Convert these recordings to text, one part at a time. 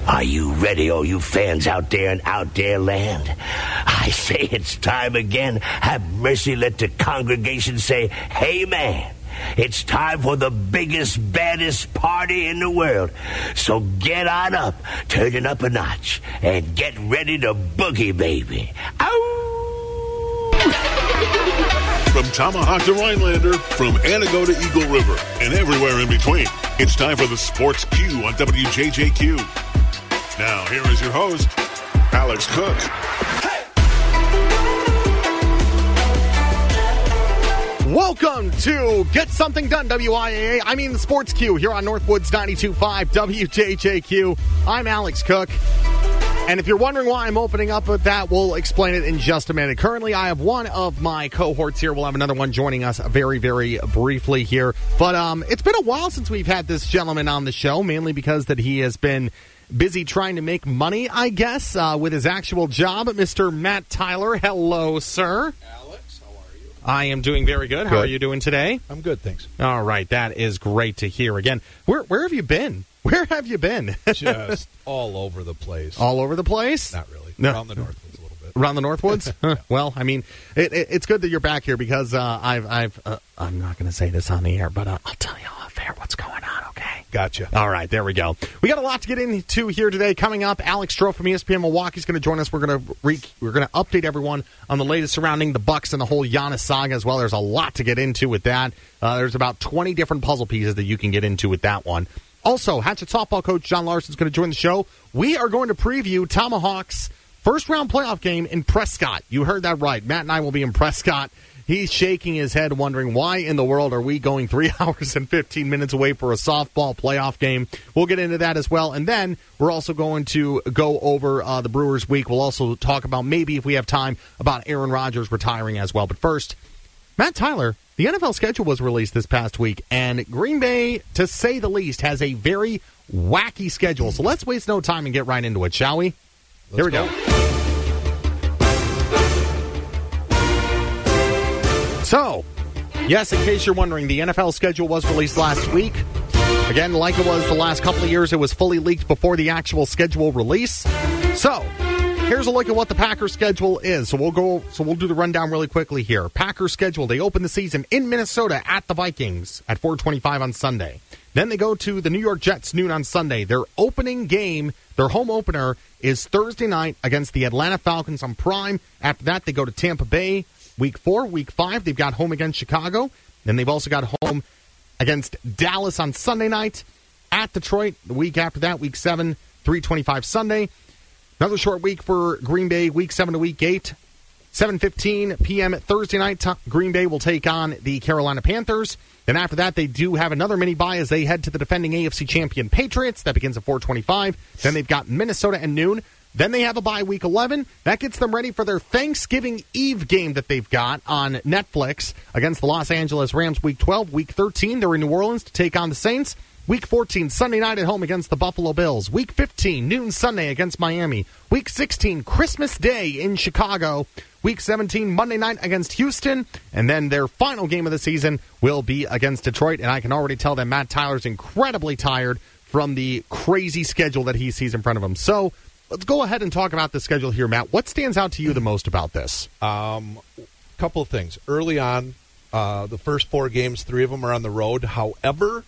Are you ready, all you fans out there in out there land? I say it's time again. Have mercy, let the congregation say, amen. It's time for the biggest, baddest party in the world. So get on up, turn it up a notch, and get ready to boogie, baby. Ow! From Tomahawk to Rhinelander, from Antigo to Eagle River, and everywhere in between, it's time for the Sports Q on WJJQ. Now, here is your host, Alex Cook. Welcome to Get Something Done, WIAA. I mean the Sports Q here on Northwoods 92.5 WJJQ. I'm Alex Cook. And if you're wondering why I'm opening up with that, we'll explain it in just a minute. Currently, I have one of my cohorts here. We'll have another one joining us very, very briefly here. But it's been a while since we've had this gentleman on the show, mainly because that he has been busy trying to make money, I guess, with his actual job. Mr. Matt Tyler, hello, sir. Alex, how are you? I am doing very good. How are you doing today? I'm good, thanks. All right, that is great to hear. Again, where have you been? Where have you been? Just all over the place. All over the place? Not really. No. Around the Northwoods a little bit. Around the Northwoods? Yeah. Well, I mean, it's good that you're back here because I'm not going to say this on the air, but I'll tell you off air what's going on, okay? Gotcha. All right, there we go. We got a lot to get into here today. Coming up, Alex Stroh from ESPN Milwaukee is going to join us. We're going to update everyone on the latest surrounding the Bucks and the whole Giannis saga as well. There's a lot to get into with that. There's about 20 different puzzle pieces that you can get into with that one. Also, Hatchet softball coach John Larson is going to join the show. We are going to preview Tomahawk's first-round playoff game in Prescott. You heard that right. Matt and I will be in Prescott. He's shaking his head, wondering why in the world are we going 3 hours and 15 minutes away for a softball playoff game. We'll get into that as well. And then we're also going to go over the Brewers week. We'll also talk about, maybe if we have time, about Aaron Rodgers retiring as well. But first, Matt Tyler, the NFL schedule was released this past week, and Green Bay, to say the least, has a very wacky schedule. So let's waste no time and get right into it, shall we? Here we go. So, yes, in case you're wondering, the NFL schedule was released last week. Again, like it was the last couple of years, it was fully leaked before the actual schedule release. So, here's a look at what the Packers schedule is. So we'll do the rundown really quickly here. Packers schedule, they open the season in Minnesota at the Vikings at 4:25 on Sunday. Then they go to the New York Jets noon on Sunday. Their opening game, their home opener, is Thursday night against the Atlanta Falcons on Prime. After that, they go to Tampa Bay. Week 4, Week 5, they've got home against Chicago. Then they've also got home against Dallas on Sunday night. At Detroit, the week after that, Week 7, 3:25 Sunday. Another short week for Green Bay, Week 7 to Week 8. 7:15 p.m. Thursday night, Green Bay will take on the Carolina Panthers. Then after that, they do have another mini-bye as they head to the defending AFC champion Patriots. That begins at 4:25. Then they've got Minnesota at noon. Then they have a bye Week 11. That gets them ready for their Thanksgiving Eve game that they've got on Netflix against the Los Angeles Rams Week 12. Week 13, they're in New Orleans to take on the Saints. Week 14, Sunday night at home against the Buffalo Bills. Week 15, noon Sunday against Miami. Week 16, Christmas Day in Chicago. Week 17, Monday night against Houston. And then their final game of the season will be against Detroit. And I can already tell that Matt Tyler's incredibly tired from the crazy schedule that he sees in front of him. So let's go ahead and talk about the schedule here, Matt. What stands out to you the most about this? Couple of things. Early on, the first 4 games, 3 of them are on the road. However,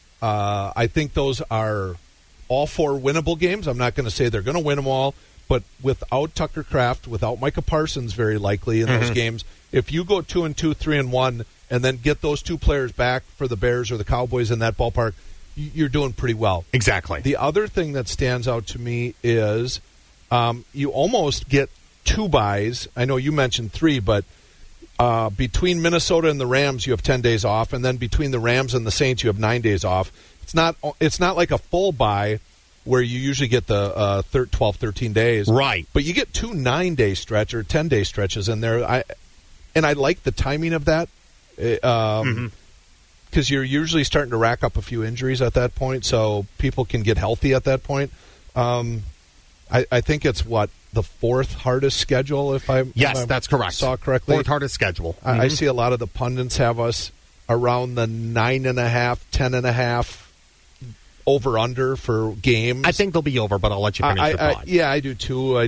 I think those are all 4 winnable games. I'm not going to say they're going to win them all, but without Tucker Kraft, without Micah Parsons very likely in those games, if you go 2-2, 3-1, and then get those 2 players back for the Bears or the Cowboys in that ballpark, you're doing pretty well. Exactly. The other thing that stands out to me is you almost get 2 byes. I know you mentioned 3, but between Minnesota and the Rams, you have 10 days off, and then between the Rams and the Saints, you have 9 days off. It's not like a full bye where you usually get the 12, 13 days. Right. But you get 2 9-day stretch or 10-day stretches in there. I like the timing of that. Because you're usually starting to rack up a few injuries at that point, so people can get healthy at that point. I think it's, the 4th hardest schedule, if that's correct. Saw correctly. 4th hardest schedule. I see a lot of the pundits have us around the 9.5, 10.5 over-under for games. I think they'll be over, but I'll let you finish your thought. Yeah, I do too.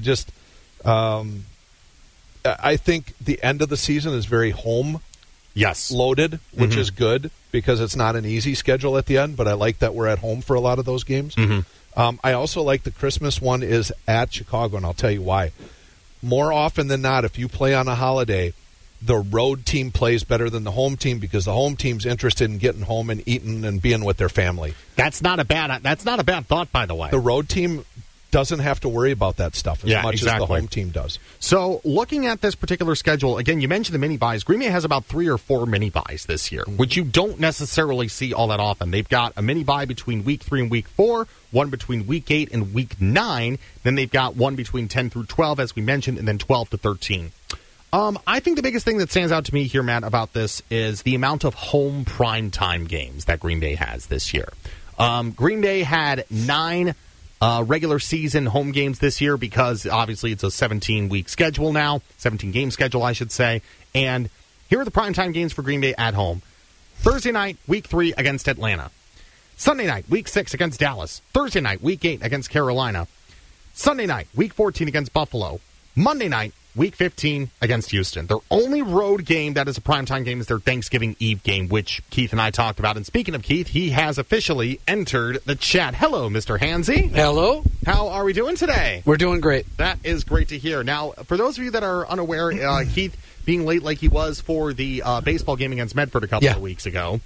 I think the end of the season is very home loaded, which is good because it's not an easy schedule at the end, but I like that we're at home for a lot of those games. I also like the Christmas one is at Chicago, and I'll tell you why. More often than not, if you play on a holiday, the road team plays better than the home team because the home team's interested in getting home and eating and being with their family. That's not a bad thought, by the way. The road team doesn't have to worry about that stuff as much as the home team does. So looking at this particular schedule, again, you mentioned the mini-buys. Green Bay has about 3 or 4 mini-buys this year, which you don't necessarily see all that often. They've got a mini-buy between Week 3 and Week 4, one between Week 8 and Week 9. Then they've got one between 10 through 12, as we mentioned, and then 12 to 13. I think the biggest thing that stands out to me here, Matt, about this is the amount of home primetime games that Green Bay has this year. Green Bay had 9 regular season home games this year because obviously it's a 17-week schedule now, 17-game schedule, I should say. And here are the primetime games for Green Bay at home. Thursday night, Week 3 against Atlanta. Sunday night, Week 6 against Dallas. Thursday night, Week 8 against Carolina. Sunday night, Week 14 against Buffalo. Monday night, Week 15 against Houston. Their only road game that is a primetime game is their Thanksgiving Eve game, which Keith and I talked about. And speaking of Keith, he has officially entered the chat. Hello, Mr. Hansy. Hello. How are we doing today? We're doing great. That is great to hear. Now, for those of you that are unaware, Keith being late like he was for the baseball game against Medford a couple of weeks ago,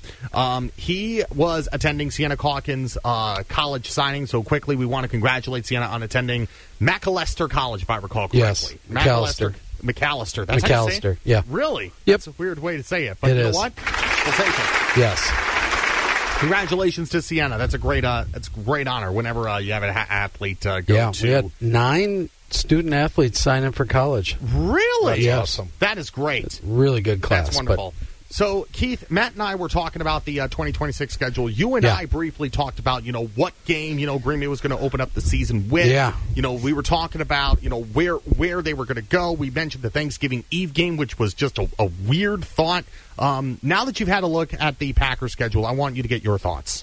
he was attending Sienna Calkins' college signing. So quickly, we want to congratulate Sienna on attending Macalester College, if I recall correctly. Yes, Macalester. That's how you say it? Yeah. Really? Yep. That's a weird way to say it. But it you know is. what? We'll take it. Yes. Congratulations to Sienna. That's a great honor whenever you have an athlete go Yeah, to. we had 9 student-athletes sign up for college. Really? That's awesome. That is great. Really good class. That's wonderful. So, Keith, Matt and I were talking about the 2026 schedule. You and I briefly talked about, what game, Green Bay was going to open up the season with. Yeah. We were talking about, where they were going to go. We mentioned the Thanksgiving Eve game, which was just a weird thought. Now that you've had a look at the Packers schedule, I want you to get your thoughts.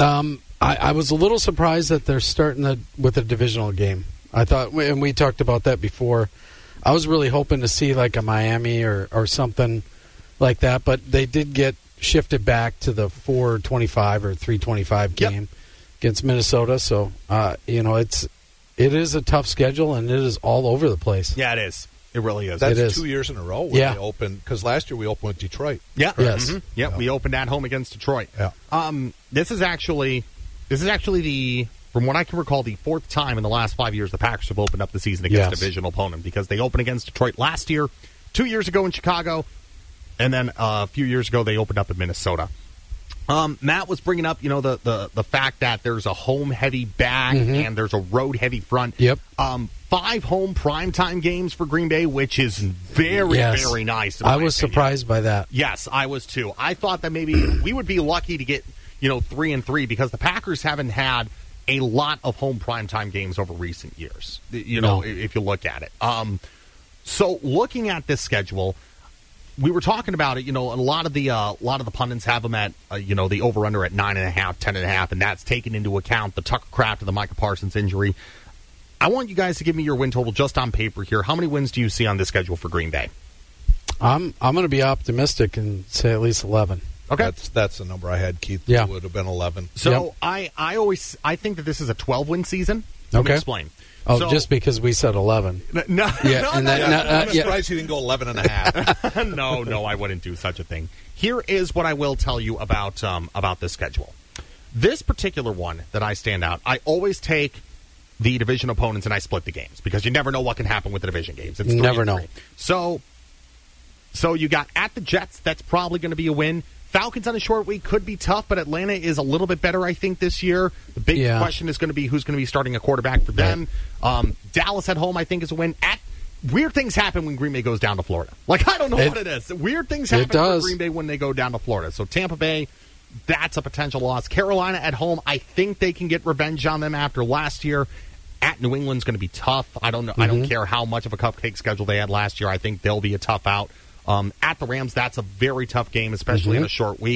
I was a little surprised that they're starting with a divisional game. I thought, and we talked about that before, I was really hoping to see like a Miami or something like that, but they did get shifted back to the 4:25 or 3:25 game against Minnesota. So, it is a tough schedule, and it is all over the place. Yeah, it is. It really is. That's it is. 2 years in a row when they opened, because last year we opened with Detroit. Yeah. Yes. Mm-hmm. Yep. We opened at home against Detroit. Yeah. This is actually the, from what I can recall, the 4th time in the last 5 years the Packers have opened up the season against a divisional opponent, because they opened against Detroit last year, 2 years ago in Chicago, and then a few years ago they opened up in Minnesota. Matt was bringing up, the fact that there's a home-heavy back and there's a road-heavy front. Yep. 5 home primetime games for Green Bay, which is very, very nice. I was surprised by that. Yes, I was too. I thought that maybe we would be lucky to get, 3-3, because the Packers haven't had a lot of home primetime games over recent years, if you look at it. So looking at this schedule, we were talking about it, a lot of the pundits have them at, the over-under at 9.5, 10.5, and that's taken into account the Tucker Kraft and the Micah Parsons injury. I want you guys to give me your win total just on paper here. How many wins do you see on this schedule for Green Bay? I'm going to be optimistic and say at least 11. Okay, that's the number I had, Keith. Yeah. It would have been 11. So I think that this is a 12-win season. Let me explain. Oh, so, just because we said 11. No. I'm surprised he didn't go 11.5. No, I wouldn't do such a thing. Here is what I will tell you about this schedule. This particular one that I stand out, I always take the division opponents and I split the games, because you never know what can happen with the division games. It's 3-3. Never know. So you got at the Jets. That's probably going to be a win. Falcons on a short week could be tough, but Atlanta is a little bit better, I think, this year. The big question is going to be who's going to be starting a quarterback for them. Dallas at home, I think, is a win. Weird things happen when Green Bay goes down to Florida. I don't know what it is. Weird things happen for Green Bay when they go down to Florida. So Tampa Bay, that's a potential loss. Carolina at home, I think they can get revenge on them after last year. At New England's going to be tough. I don't know. I don't care how much of a cupcake schedule they had last year. I think they'll be a tough out. At the Rams, that's a very tough game, especially in a short week.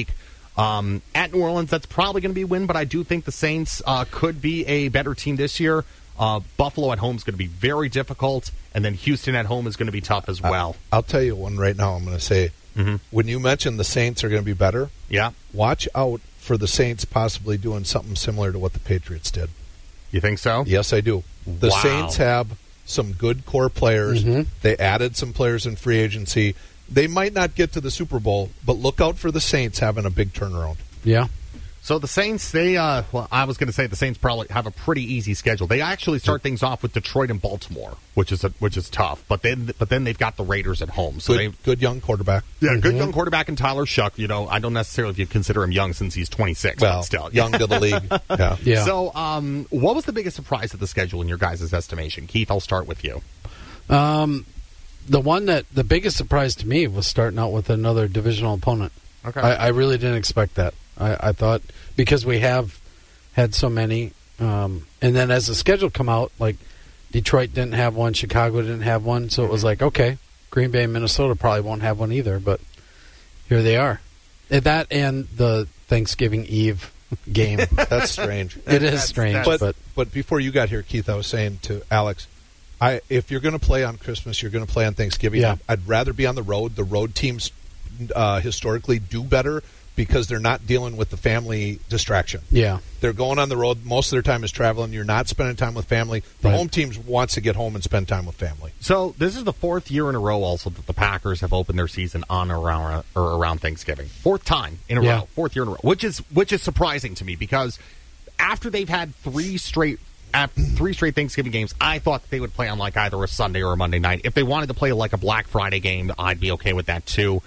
At New Orleans, that's probably going to be a win, but I do think the Saints could be a better team this year. Buffalo at home is going to be very difficult, and then Houston at home is going to be tough as well. I'll tell you one right now. I'm going to say, when you mentioned the Saints are going to be better, watch out for the Saints possibly doing something similar to what the Patriots did. You think so? Yes, I do. The Saints have some good core players. They added some players in free agency. They might not get to the Super Bowl, but look out for the Saints having a big turnaround. Yeah. So the Saints, I was going to say the Saints probably have a pretty easy schedule. They actually start things off with Detroit and Baltimore, which is tough. But then they've got the Raiders at home. So good young quarterback. Yeah, good young quarterback in Tyler Shuck. I don't necessarily consider him young since he's 26. Well, but still young to the league. Yeah. So, what was the biggest surprise of the schedule in your guys' estimation? Keith, I'll start with you. The biggest surprise to me was starting out with another divisional opponent. Okay. I really didn't expect that. I thought because we have had so many, and then as the schedule come out, like Detroit didn't have one, Chicago didn't have one, so it was like, okay, Green Bay and Minnesota probably won't have one either, but here they are. That and the Thanksgiving Eve game. That's strange. It is strange. But before you got here, Keith, I was saying to Alex, if you're going to play on Christmas, you're going to play on Thanksgiving. Yeah. I'd rather be on the road. The road teams historically do better because they're not dealing with the family distraction. Yeah. They're going on the road. Most of their time is traveling. You're not spending time with family. The home team wants to get home and spend time with family. So this is the fourth year in a row also that the Packers have opened their season on or around Thanksgiving. Fourth time in a row. Fourth year in a row, which is surprising to me because after they've had three straight Thanksgiving games, I thought they would play on like either a Sunday or a Monday night. If they wanted to play like a Black Friday game, I'd be okay with that too.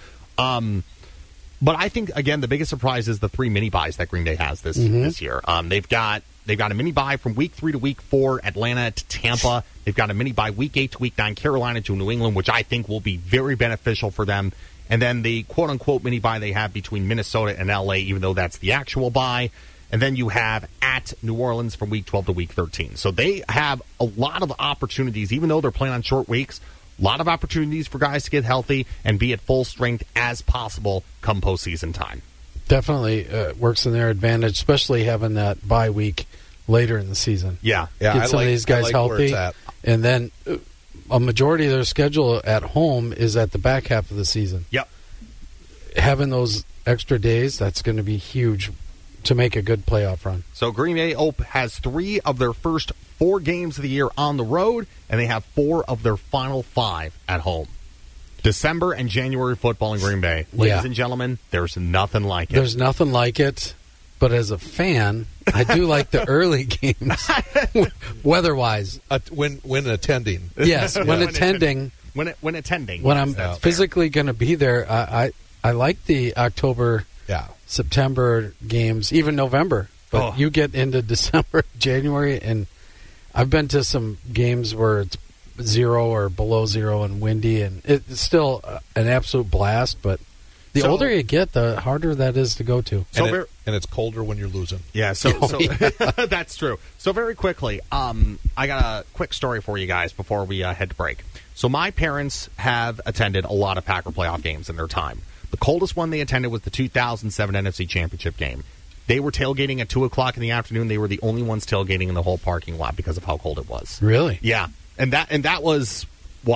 But I think, again, the biggest surprise is the 3 mini-buys that Green Bay has this year. They've got a mini-buy from Week 3 to Week 4, Atlanta to Tampa. They've got a mini-buy Week 8 to Week 9, Carolina to New England, which I think will be very beneficial for them. And then the quote-unquote mini-buy they have between Minnesota and L.A., even though that's the actual buy. And then you have at New Orleans from Week 12 to Week 13. So they have a lot of opportunities, even though they're playing on short weeks. A lot of opportunities for guys to get healthy and be at full strength as possible come postseason time. Definitely works in their advantage, especially having that bye week later in the season. Yeah. Get some of these guys healthy. And then a majority of their schedule at home is at the back half of the season. Yep. Having those extra days, that's going to be huge to make a good playoff run. So Green Bay has 3 of their first 4 games of the year on the road, and they have 4 of their final 5 at home. December and January football in Green Bay. Ladies and gentlemen, there's nothing like it. There's nothing like it, but as a fan, I do like the early games, weather-wise. When attending. Yes, when attending. When attending. When I'm physically going to be there, I like the October, September games, even November. But you get into December, January, and I've been to some games where it's 0 or below 0 and windy, and it's still an absolute blast, but the older you get, the harder that is to go to. And it's colder when you're losing. Yeah, so that's true. So very quickly, I got a quick story for you guys before we head to break. So my parents have attended a lot of Packer playoff games in their time. The coldest one they attended was the 2007 NFC Championship game. They were tailgating at 2 o'clock in the afternoon. They were the only ones tailgating in the whole parking lot because of how cold it was. Really? Yeah. And that was,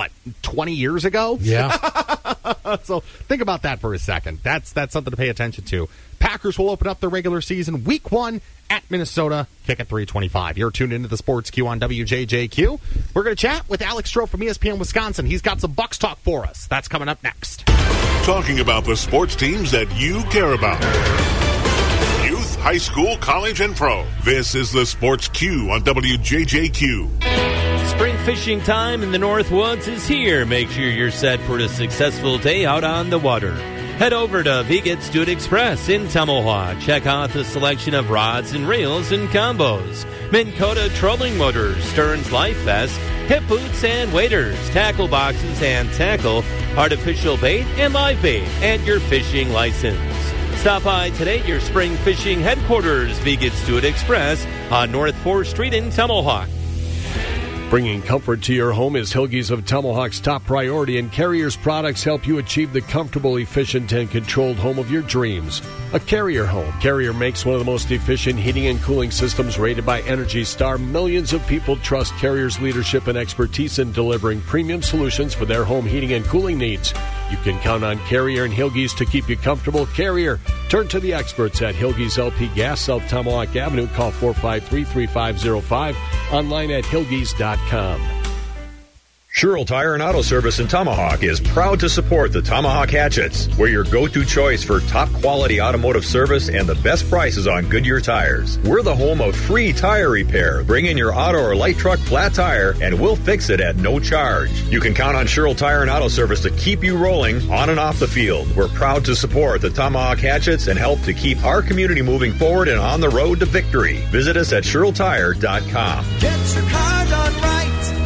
20 years ago? Yeah. So think about that for a second. That's something to pay attention to. Packers will open up their regular season Week 1 at Minnesota. Kick at 3:25. You're tuned into the Sports Q on WJJQ. We're going to chat with Alex Stroh from ESPN Wisconsin. He's got some Bucks talk for us. That's coming up next. Talking about the sports teams that you care about. Youth, high school, college, and pro. This is the Sports Q on WJJQ. Spring fishing time in the North Woods is here. Make sure you're set for a successful day out on the water. Head over to Vigets Do It Express in Tomahawk. Check out the selection of rods and reels and combos. Minn Kota trolling motors, Stearns Life Vest, hip boots and waders, tackle boxes and tackle, artificial bait and live bait, and your fishing license. Stop by today at your spring fishing headquarters, Vigets Do It Express on North 4th Street in Tomahawk. Bringing comfort to your home is Hilge's of Tomahawk's top priority, and Carrier's products help you achieve the comfortable, efficient, and controlled home of your dreams. A Carrier home. Carrier makes one of the most efficient heating and cooling systems rated by Energy Star. Millions of people trust Carrier's leadership and expertise in delivering premium solutions for their home heating and cooling needs. You can count on Carrier and Hilge's to keep you comfortable. Carrier. Turn to the experts at Hilge's LP Gas, South Tomahawk Avenue. Call 453-3505. Online at hilges.com. Sherrill Tire and Auto Service in Tomahawk is proud to support the Tomahawk Hatchets. We're your go-to choice for top-quality automotive service and the best prices on Goodyear tires. We're the home of free tire repair. Bring in your auto or light truck flat tire, and we'll fix it at no charge. You can count on Sherrill Tire and Auto Service to keep you rolling on and off the field. We're proud to support the Tomahawk Hatchets and help to keep our community moving forward and on the road to victory. Visit us at SherrillTire.com. Get your car done right.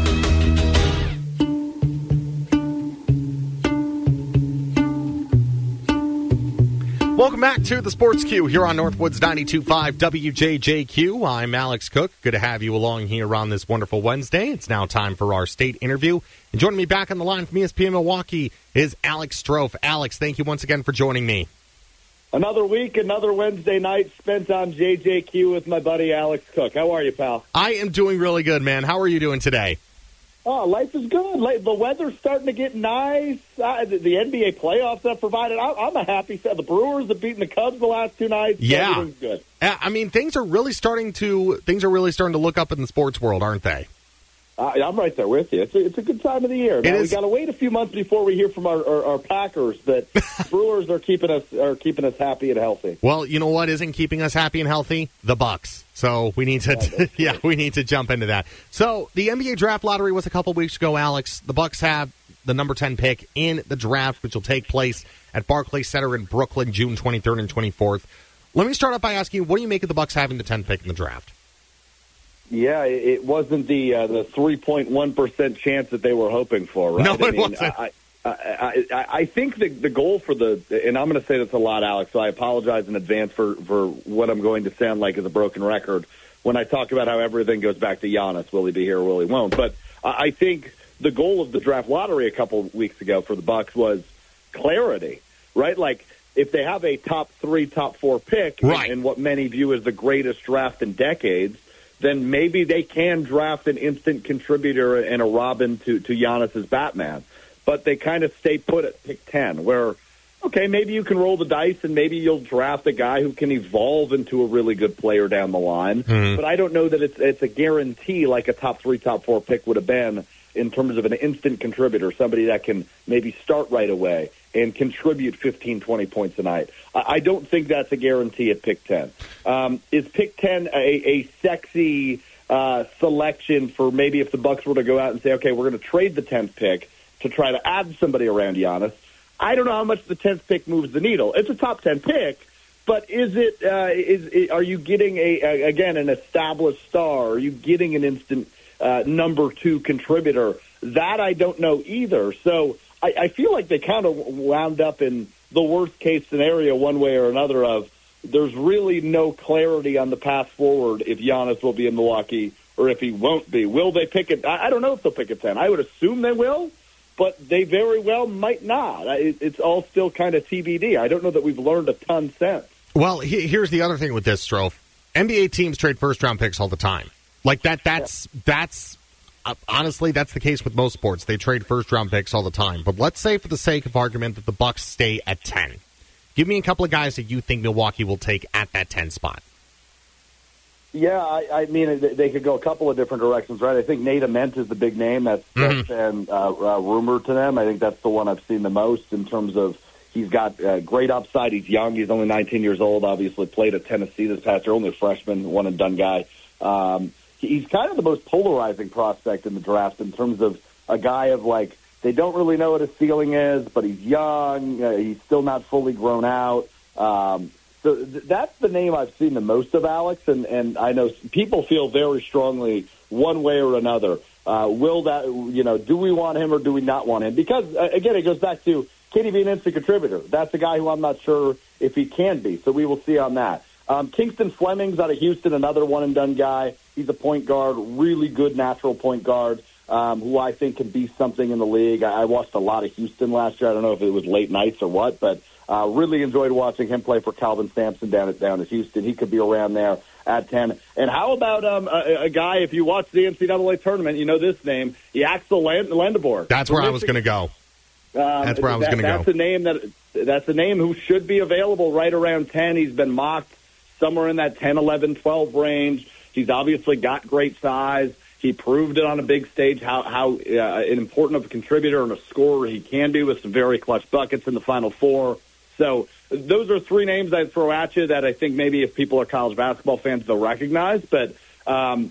Welcome back to the Sports Queue here on Northwoods 92.5 WJJQ. I'm Alex Cook. Good to have you along here on this wonderful Wednesday. It's now time for our state interview. And joining me back on the line from ESPN Milwaukee is Alex Strofe. Alex, thank you once again for joining me. Another week, another Wednesday night spent on JJQ with my buddy Alex Cook. How are you, pal? I am doing really good, man. How are you doing today? Oh, life is good. The weather's starting to get nice. The NBA playoffs have provided. I'm a happy set. The Brewers have beaten the Cubs the last two nights. Yeah, everything's good. I mean, things are really starting to look up in the sports world, aren't they? I'm right there with you. It's a good time of the year. Now, we got to wait a few months before we hear from our Packers, but Brewers are keeping us happy and healthy. Well, you know what isn't keeping us happy and healthy? The Bucks. So we need to we need to jump into that. So the NBA draft lottery was a couple weeks ago, Alex. The Bucks have the number 10 pick in the draft, which will take place at Barclays Center in Brooklyn, June 23rd and 24th. Let me start off by asking you, what do you make of the Bucks having the 10th pick in the draft? Yeah, it wasn't the 3.1% chance that they were hoping for, right? No, it wasn't. I think the goal for and I'm going to say this a lot, Alex, so I apologize in advance for what I'm going to sound like as a broken record when I talk about how everything goes back to Giannis. Will he be here or will he won't? But I think the goal of the draft lottery a couple weeks ago for the Bucks was clarity, right? Like, if they have a top 3, top 4 pick in what many view as the greatest draft in decades, then maybe they can draft an instant contributor and a Robin to Giannis's Batman. But they kind of stay put at pick 10, where, okay, maybe you can roll the dice and maybe you'll draft a guy who can evolve into a really good player down the line. Mm-hmm. But I don't know that it's a guarantee like a top 3, top 4 pick would have been in terms of an instant contributor, somebody that can maybe start right away and contribute 15, 20 points a night. I don't think that's a guarantee at pick 10. Is pick 10 a sexy selection for maybe if the Bucks were to go out and say, okay, we're going to trade the 10th pick to try to add somebody around Giannis? I don't know how much the 10th pick moves the needle. It's a top 10 pick, but are you getting an established star? Are you getting an instant number 2 contributor? That I don't know either. So I feel like they kind of wound up in the worst case scenario one way or another of there's really no clarity on the path forward if Giannis will be in Milwaukee or if he won't be. Will they pick it? I don't know if they'll pick it 10. I would assume they will, but they very well might not. It's all still kind of TBD. I don't know that we've learned a ton since. Well, here's the other thing with this, Strofe. NBA teams trade first-round picks all the time. Like that's honestly, that's the case with most sports. They trade first-round picks all the time. But let's say, for the sake of argument, that the Bucks stay at 10. Give me a couple of guys that you think Milwaukee will take at that 10 spot. Yeah, I mean, they could go a couple of different directions, right? I think Nate Ament is the big name that's been rumored to them. I think that's the one I've seen the most in terms of he's got great upside. He's young. He's only 19 years old, obviously played at Tennessee this past year, only a freshman, one-and-done guy. He's kind of the most polarizing prospect in the draft in terms of a guy of, like, they don't really know what his ceiling is, but he's young. He's still not fully grown out. So that's the name I've seen the most of, Alex, and I know people feel very strongly one way or another. Will that, do we want him or do we not want him? Because, again, it goes back to, can he be an instant contributor? That's a guy who I'm not sure if he can be, so we will see on that. Kingston Fleming's out of Houston, another one-and-done guy. He's a point guard, really good natural point guard, who I think can be something in the league. I watched a lot of Houston last year. I don't know if it was late nights or what, but really enjoyed watching him play for Calvin Sampson down at Houston. He could be around there at 10. And how about a guy, if you watch the NCAA tournament, you know this name, Yaxel Lendeborg. That's where I was going to go. That's where I was going to go. That's a name who should be available right around 10. He's been mocked somewhere in that 10, 11, 12 range. He's obviously got great size. He proved it on a big stage how important of a contributor and a scorer he can be with some very clutch buckets in the Final Four. So those are three names I'd throw at you that I think maybe if people are college basketball fans, they'll recognize. But I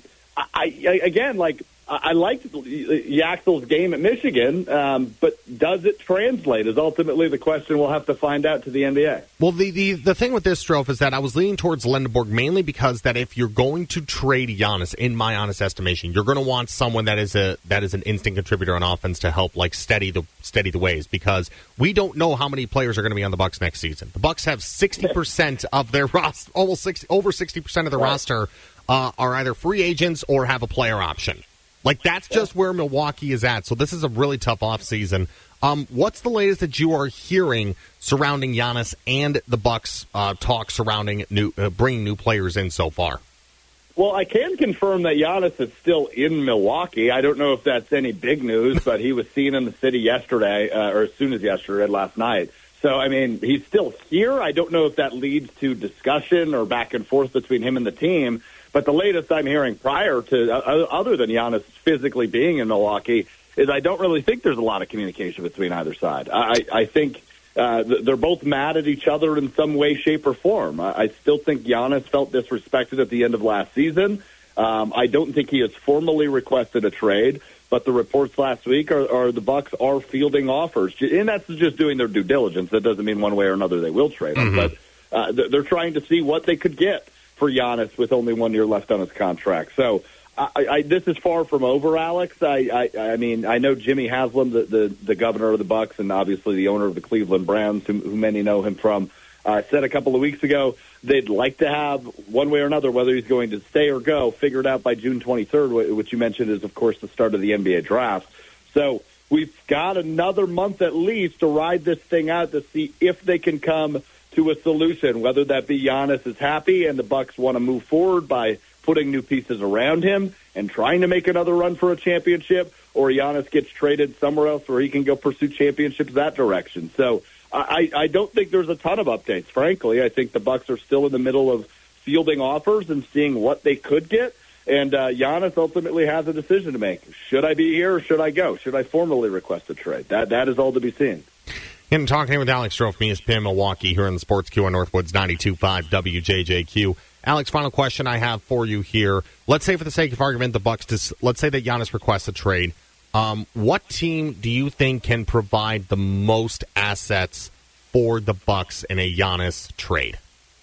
liked Yaxel's game at Michigan, but does it translate is ultimately the question we'll have to find out to the NBA. Well, the thing with this, Strofe, is that I was leaning towards Lendeborg mainly because that if you're going to trade Giannis, in my honest estimation, you're going to want someone that is an instant contributor on offense to help steady the ways, because we don't know how many players are going to be on the Bucks next season. The Bucks have 60% of their roster, over 60% of the roster are either free agents or have a player option. That's just where Milwaukee is at. So this is a really tough offseason. What's the latest that you are hearing surrounding Giannis and the Bucks talk surrounding bringing new players in so far? Well, I can confirm that Giannis is still in Milwaukee. I don't know if that's any big news, but he was seen in the city yesterday, or as soon as yesterday, last night. So, I mean, he's still here. I don't know if that leads to discussion or back and forth between him and the team. But the latest I'm hearing prior to, other than Giannis physically being in Milwaukee, is I don't really think there's a lot of communication between either side. I think they're both mad at each other in some way, shape, or form. I still think Giannis felt disrespected at the end of last season. I don't think he has formally requested a trade, but the reports last week are the Bucks are fielding offers, and that's just doing their due diligence. That doesn't mean one way or another they will trade him, but they're trying to see what they could get for Giannis with only 1 year left on his contract. So this is far from over, Alex. I mean, I know Jimmy Haslam, the governor of the Bucks, and obviously the owner of the Cleveland Browns, who many know him from, said a couple of weeks ago they'd like to have, one way or another, whether he's going to stay or go, figured out by June 23rd, which you mentioned is, of course, the start of the NBA draft. So we've got another month at least to ride this thing out to see if they can come to a solution, whether that be Giannis is happy and the Bucks want to move forward by putting new pieces around him and trying to make another run for a championship, or Giannis gets traded somewhere else where he can go pursue championships that direction. So I don't think there's a ton of updates, frankly. I think the Bucks are still in the middle of fielding offers and seeing what they could get, and Giannis ultimately has a decision to make. Should I be here or should I go? Should I formally request a trade? That is all to be seen. And talking with Alex Strofe from ESPN Milwaukee here in the Sports Q on Northwoods 92.5 WJJQ. Alex, final question I have for you here. Let's say, for the sake of argument, the Bucks, let's say that Giannis requests a trade. What team do you think can provide the most assets for the Bucks in a Giannis trade?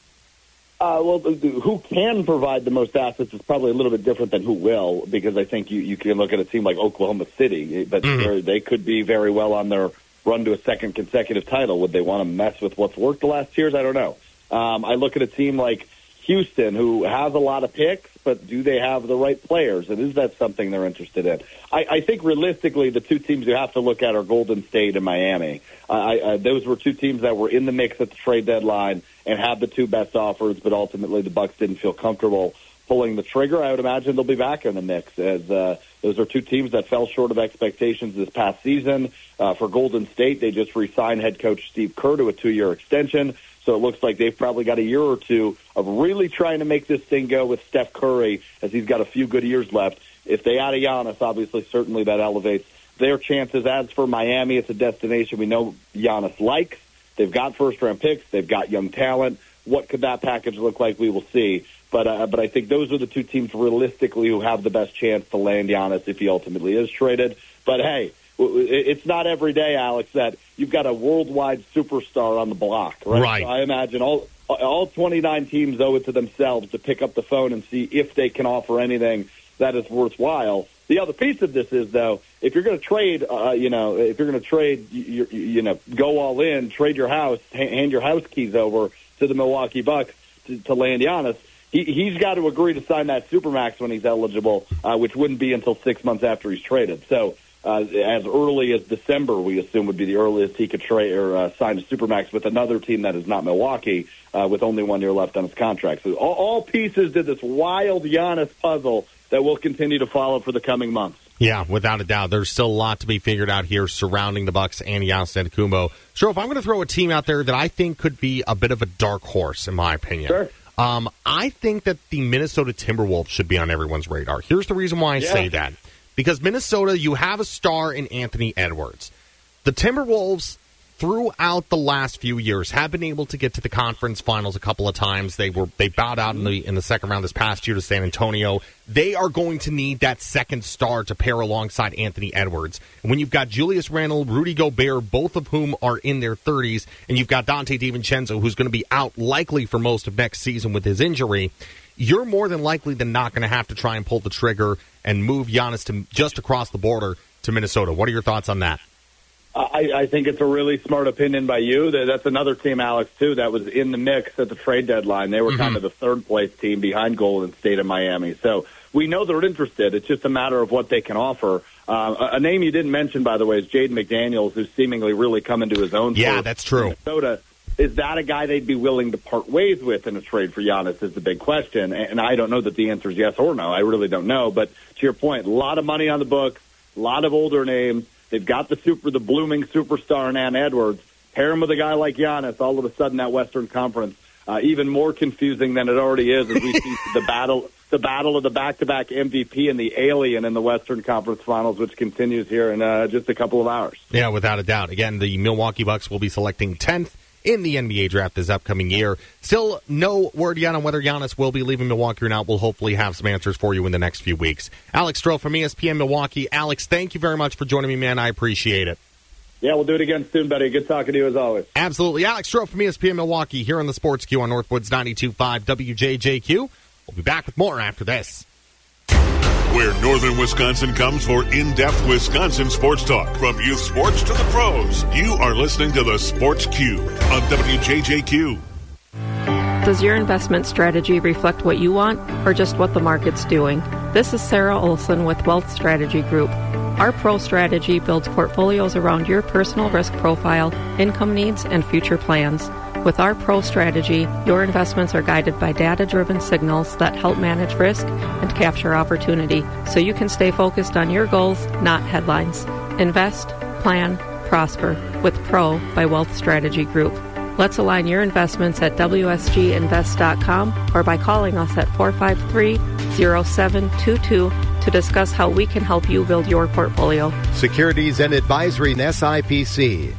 Well, who can provide the most assets is probably a little bit different than who will, because I think you can look at a team like Oklahoma City, but they could be very well on their run to a second consecutive title. Would they want to mess with what's worked the last years? I don't know. I look at a team like Houston, who has a lot of picks, but do they have the right players? And is that something they're interested in? I think realistically, the two teams you have to look at are Golden State and Miami. Those were two teams that were in the mix at the trade deadline and had the two best offers, but ultimately the Bucks didn't feel comfortable pulling the trigger. I would imagine they'll be back in the mix, as those are two teams that fell short of expectations this past season. For Golden State, they just re-signed head coach Steve Kerr to a 2-year extension. So it looks like they've probably got a year or two of really trying to make this thing go with Steph Curry, as he's got a few good years left. If they add a Giannis, obviously, certainly that elevates their chances. As for Miami, it's a destination we know Giannis likes. They've got first-round picks. They've got young talent. What could that package look like? We will see. But I think those are the two teams realistically who have the best chance to land Giannis if he ultimately is traded. But, hey, it's not every day, Alex, that you've got a worldwide superstar on the block, right? Right. So I imagine all 29 teams owe it to themselves to pick up the phone and see if they can offer anything that is worthwhile. The other piece of this is, though, if you're going to trade, if you're going to trade, go all in, trade your house, hand your house keys over to the Milwaukee Bucks, to land Giannis, he's got to agree to sign that Supermax when he's eligible, which wouldn't be until 6 months after he's traded. So as early as December, we assume would be the earliest he could trade or sign a Supermax with another team that is not Milwaukee, with only 1 year left on his contract. So all pieces to this wild Giannis puzzle that will continue to follow for the coming months. Yeah, without a doubt. There's still a lot to be figured out here surrounding the Bucks and Giannis Antetokounmpo. So if I'm going to throw a team out there that I think could be a bit of a dark horse, in my opinion. Sure. I think that the Minnesota Timberwolves should be on everyone's radar. Here's the reason why I say that. Because Minnesota, you have a star in Anthony Edwards. The Timberwolves, throughout the last few years, have been able to get to the conference finals a couple of times. They bowed out in the second round this past year to San Antonio. They are going to need that second star to pair alongside Anthony Edwards. And when you've got Julius Randle, Rudy Gobert, both of whom are in their 30s, and you've got Dante DiVincenzo, who's going to be out likely for most of next season with his injury, you're more than likely than not going to have to try and pull the trigger and move Giannis to just across the border to Minnesota. What are your thoughts on that? I think it's a really smart opinion by you. That's another team, Alex, too, that was in the mix at the trade deadline. They were kind of the third-place team behind Golden State and Miami. So we know they're interested. It's just a matter of what they can offer. A name you didn't mention, by the way, is Jaden McDaniels, who's seemingly really come into his own. Yeah, that's true. Minnesota. Is that a guy they'd be willing to part ways with in a trade for Giannis is the big question. And I don't know that the answer is yes or no. I really don't know. But to your point, a lot of money on the books, a lot of older names. They've got the blooming superstar in Ant Edwards. Pair him with a guy like Giannis. All of a sudden, that Western Conference, even more confusing than it already is as we see the battle of the back-to-back MVP and the alien in the Western Conference Finals, which continues here in just a couple of hours. Yeah, without a doubt. Again, the Milwaukee Bucks will be selecting 10th in the NBA draft this upcoming year. Still no word yet on whether Giannis will be leaving Milwaukee or not. We'll hopefully have some answers for you in the next few weeks. Alex Stroh from ESPN Milwaukee. Alex, thank you very much for joining me, man. I appreciate it. Yeah, we'll do it again soon, buddy. Good talking to you as always. Absolutely. Alex Stroh from ESPN Milwaukee here on the Sports Q on Northwoods 92.5 WJJQ. We'll be back with more after this. Where northern Wisconsin comes for in-depth Wisconsin sports talk. From youth sports to the pros, you are listening to the Sports Q on WJJQ. Does your investment strategy reflect what you want or just what the market's doing? This is Sarah Olson with Wealth Strategy Group. Our Pro Strategy builds portfolios around your personal risk profile, income needs, and future plans. With our Pro Strategy, your investments are guided by data-driven signals that help manage risk and capture opportunity, so you can stay focused on your goals, not headlines. Invest, plan, prosper with Pro by Wealth Strategy Group. Let's align your investments at WSGinvest.com or by calling us at 453-0722 to discuss how we can help you build your portfolio. Securities and Advisory and SIPC.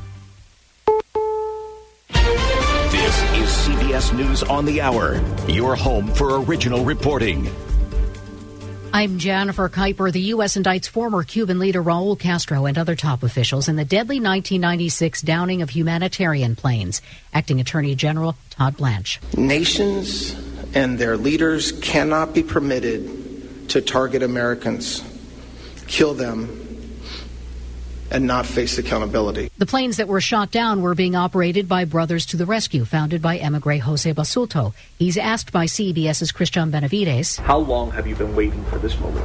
This is CBS News on the Hour, your home for original reporting. I'm Jennifer Kuiper. The U.S. indicts former Cuban leader Raul Castro and other top officials in the deadly 1996 downing of humanitarian planes. Acting Attorney General Todd Blanche. Nations and their leaders cannot be permitted to target Americans, kill them, and not face accountability. The planes that were shot down were being operated by Brothers to the Rescue, founded by emigre Jose Basulto. He's asked by CBS's Christian Benavides. How long have you been waiting for this moment?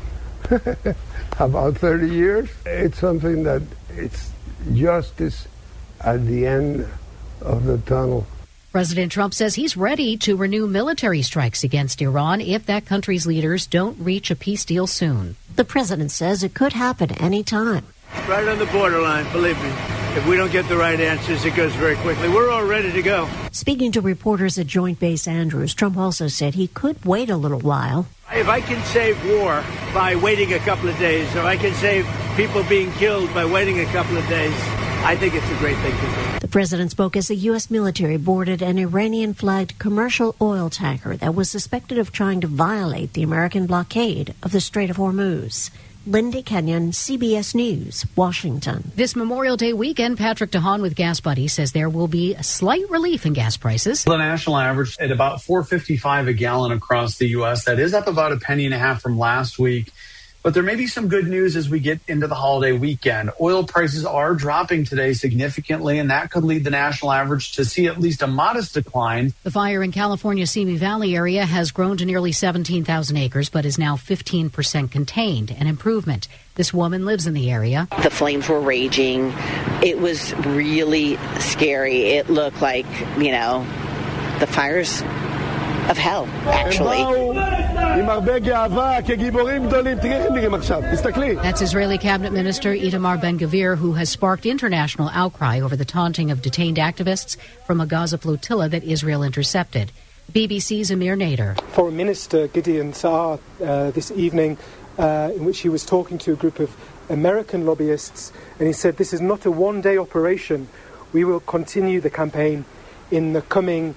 About 30 years. It's something that it's justice at the end of the tunnel. President Trump says he's ready to renew military strikes against Iran if that country's leaders don't reach a peace deal soon. The president says it could happen any time. Right on the borderline, believe me. If we don't get the right answers, it goes very quickly. We're all ready to go. Speaking to reporters at Joint Base Andrews, Trump also said he could wait a little while. If I can save war by waiting a couple of days, if I can save people being killed by waiting a couple of days, I think it's a great thing to do. The president spoke as the U.S. military boarded an Iranian-flagged commercial oil tanker that was suspected of trying to violate the American blockade of the Strait of Hormuz. Lindy Kenyon, CBS News, Washington. This Memorial Day weekend, Patrick DeHaan with Gas Buddy says there will be a slight relief in gas prices. The national average at about $4.55 a gallon across the U.S. That is up about $0.015 from last week. But there may be some good news as we get into the holiday weekend. Oil prices are dropping today significantly, and that could lead the national average to see at least a modest decline. The fire in California's Simi Valley area has grown to nearly 17,000 acres, but is now 15% contained, an improvement. This woman lives in the area. The flames were raging. It was really scary. It looked like, the fires of hell, actually. That's Israeli Cabinet Minister Itamar Ben-Gvir, who has sparked international outcry over the taunting of detained activists from a Gaza flotilla that Israel intercepted. BBC's Amir Nader. Foreign Minister Gideon Saar this evening, in which he was talking to a group of American lobbyists, and he said this is not a one-day operation. We will continue the campaign in the coming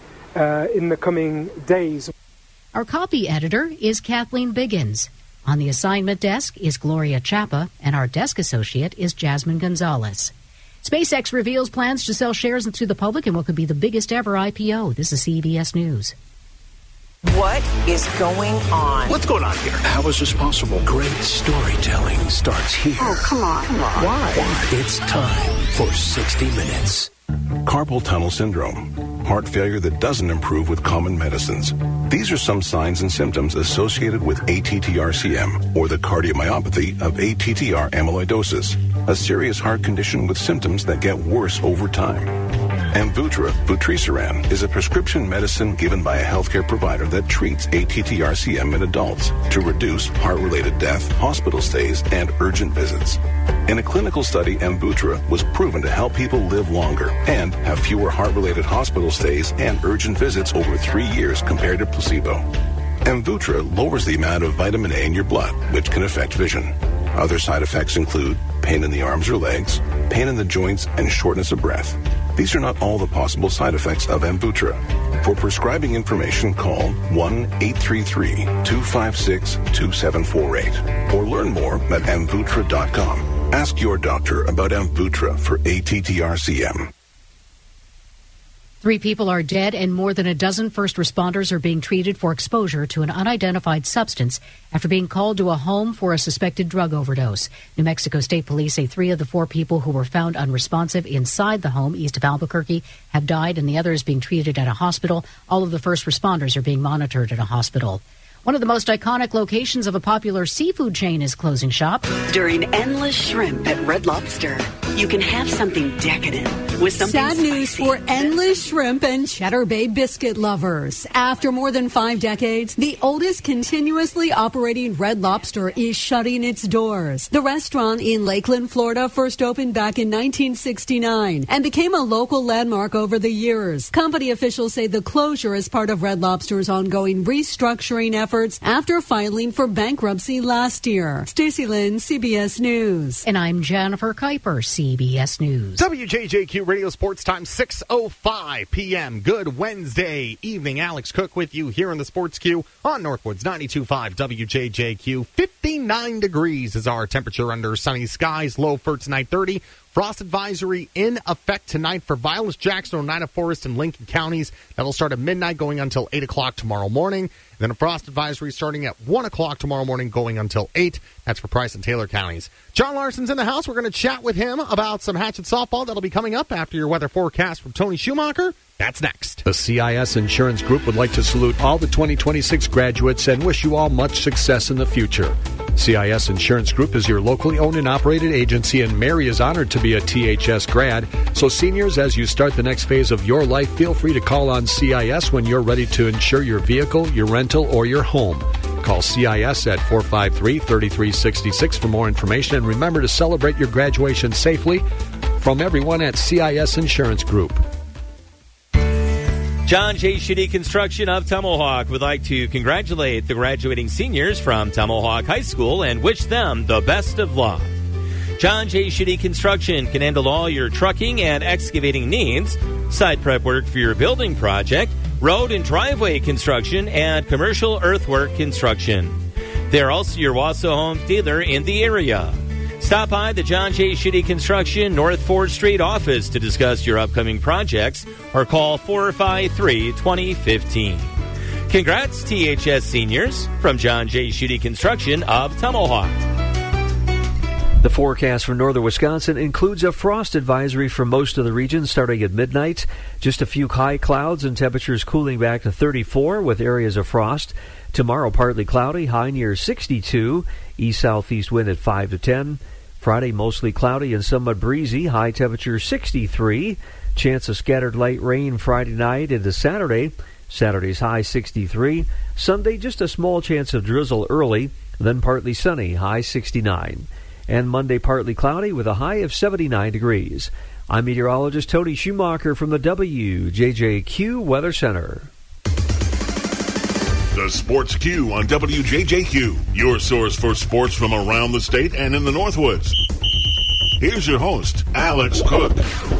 days. Our copy editor is Kathleen Biggins. On the assignment desk is Gloria Chapa, and our desk associate is Jasmine Gonzalez. SpaceX reveals plans to sell shares to the public in what could be the biggest ever IPO. This is CBS News. What is going on? What's going on here? How is this possible? Great storytelling starts here. Oh, come on. Why? It's time for 60 Minutes. Carpal tunnel syndrome, heart failure that doesn't improve with common medicines. These are some signs and symptoms associated with ATTR-CM, or the cardiomyopathy of ATTR amyloidosis, a serious heart condition with symptoms that get worse over time. Amvuttra, vutrisiran, is a prescription medicine given by a healthcare provider that treats ATTR-CM in adults to reduce heart-related death, hospital stays, and urgent visits. In a clinical study, Amvuttra was proven to help people live longer and have fewer heart-related hospital stays and urgent visits over 3 years compared to placebo. Amvuttra lowers the amount of vitamin A in your blood, which can affect vision. Other side effects include pain in the arms or legs, pain in the joints, and shortness of breath. These are not all the possible side effects of Amvuttra. For prescribing information, call 1-833-256-2748 or learn more at Amvuttra.com. Ask your doctor about Amvuttra for ATTR-CM. 3 people are dead and more than a dozen first responders are being treated for exposure to an unidentified substance after being called to a home for a suspected drug overdose. New Mexico State Police say 3 of the 4 people who were found unresponsive inside the home east of Albuquerque have died and the other is being treated at a hospital. All of the first responders are being monitored at a hospital. One of the most iconic locations of a popular seafood chain is closing shop. During Endless Shrimp at Red Lobster, you can have something decadent with something Sad spicy. news for Endless Shrimp and Cheddar Bay biscuit lovers. After more than 5 decades, the oldest continuously operating Red Lobster is shutting its doors. The restaurant in Lakeland, Florida, first opened back in 1969 and became a local landmark over the years. Company officials say the closure is part of Red Lobster's ongoing restructuring efforts after filing for bankruptcy last year. Stacey Lynn, CBS News. And I'm Jennifer Kuiper, CBS News. WJJQ Radio Sports Time, 6:05 p.m. Good Wednesday evening. Alex Cook with you here in the Sports Queue on Northwoods 92.5 WJJQ. 59 degrees is our temperature under sunny skies. Low for tonight, 30. Frost advisory in effect tonight for Violence, Jackson, Oneida, Forest, and Lincoln counties. That'll start at midnight going until 8 o'clock tomorrow morning. Then a frost advisory starting at 1 o'clock tomorrow morning going until 8. That's for Price and Taylor counties. John Larson's in the house. We're going to chat with him about some Hatchet softball that'll be coming up after your weather forecast from Tony Schumacher. That's next. The CIS Insurance Group would like to salute all the 2026 graduates and wish you all much success in the future. CIS Insurance Group is your locally owned and operated agency, and Mary is honored to be a THS grad. So seniors, as you start the next phase of your life, feel free to call on CIS when you're ready to insure your vehicle, your rental, or your home. Call CIS at 453-3366 for more information, and remember to celebrate your graduation safely. From everyone at CIS Insurance Group. John J. Shitty Construction of Tomahawk would like to congratulate the graduating seniors from Tomahawk High School and wish them the best of luck. John J. Shitty Construction can handle all your trucking and excavating needs, site prep work for your building project, road and driveway construction, and commercial earthwork construction. They're also your Wausau Homes dealer in the area. Stop by the John J. Shitty Construction North 4th Street office to discuss your upcoming projects or call 453-2015. Congrats, THS seniors, from John J. Shitty Construction of Tomahawk. The forecast for northern Wisconsin includes a frost advisory for most of the region starting at midnight. Just a few high clouds and temperatures cooling back to 34 with areas of frost. Tomorrow, partly cloudy, high near 62. East-southeast wind at 5 to 10. Friday, mostly cloudy and somewhat breezy, high temperature 63. Chance of scattered light rain Friday night into Saturday. Saturday's high 63. Sunday, just a small chance of drizzle early, then partly sunny, high 69. And Monday, partly cloudy with a high of 79 degrees. I'm meteorologist Tony Schumacher from the WJJQ Weather Center. The Sports Q on WJJQ, your source for sports from around the state and in the Northwoods. Here's your host, Alex Cook.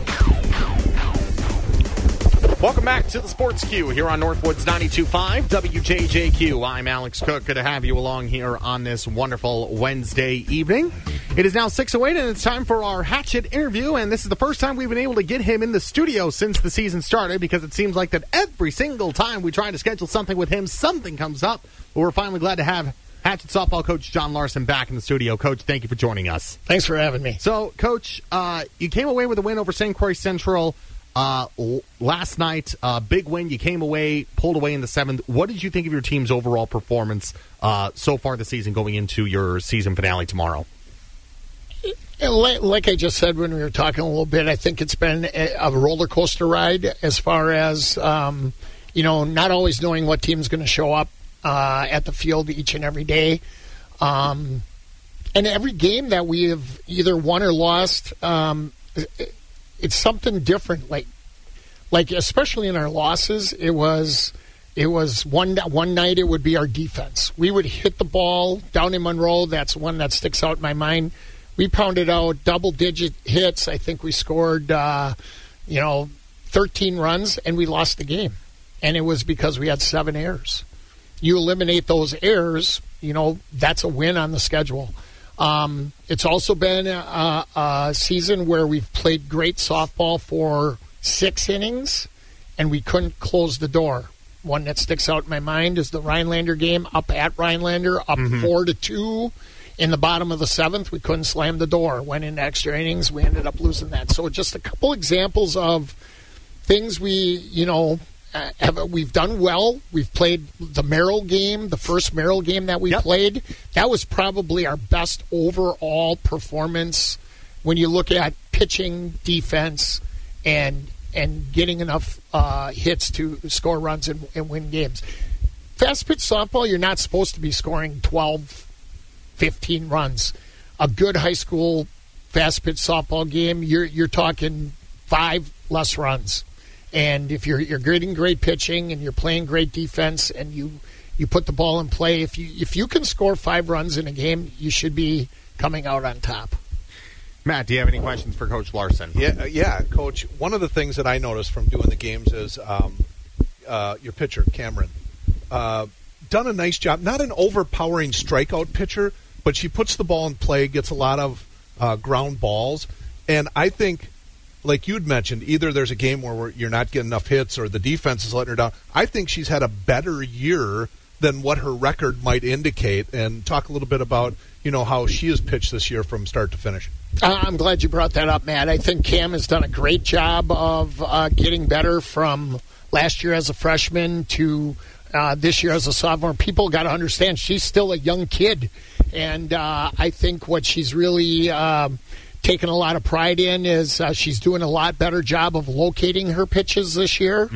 Welcome back to the Sports Q here on Northwoods 92.5 WJJQ. I'm Alex Cook. Good to have you along here on this wonderful Wednesday evening. It is now 6:08 and it's time for our Hatchet interview, and this is the first time we've been able to get him in the studio since the season started, because it seems like that every single time we try to schedule something with him, something comes up. But we're finally glad to have Hatchet softball coach John Larson back in the studio. Coach, thank you for joining us. Thanks for having me. So, Coach, you came away with a win over St. Croix Central last night. Big win. You came away, pulled away in the seventh. What did you think of your team's overall performance so far this season going into your season finale tomorrow? Like I just said when we were talking a little bit, I think it's been a roller coaster ride as far as, not always knowing what team's going to show up at the field each and every day. And every game that we have either won or lost, it's something different. Like especially in our losses, it was one night it would be our defense. We would hit the ball down in Monroe. That's one that sticks out in my mind. We pounded out double-digit hits. I think we scored, 13 runs, and we lost the game. And it was because we had 7 errors. You eliminate those errors, that's a win on the schedule. It's also been a season where we've played great softball for 6 innings, and we couldn't close the door. One that sticks out in my mind is the Rhinelander game up at Rhinelander, up 4-2. In the bottom of the 7th, we couldn't slam the door. Went into extra innings. We ended up losing that. So just a couple examples of things we've done well. We've played the Merrill game, the first Merrill game that we played. That was probably our best overall performance when you look at pitching, defense, and getting enough hits to score runs and win games. Fast pitch softball, you're not supposed to be scoring 12, 15 runs. A good high school fast pitch softball game, you're talking 5 less runs. And if you're getting great pitching and you're playing great defense and you put the ball in play, if you can score 5 runs in a game, you should be coming out on top. Matt, do you have any questions for Coach Larson? Yeah, Coach. One of the things that I noticed from doing the games is your pitcher, Cameron, done a nice job. Not an overpowering strikeout pitcher, but she puts the ball in play, gets a lot of ground balls. And I think, like you'd mentioned, either there's a game where you're not getting enough hits or the defense is letting her down. I think she's had a better year than what her record might indicate. And talk a little bit about, how she has pitched this year from start to finish. I'm glad you brought that up, Matt. I think Cam has done a great job of getting better from last year as a freshman to this year as a sophomore. People got to understand she's still a young kid. And I think what she's really taken a lot of pride in is she's doing a lot better job of locating her pitches this year.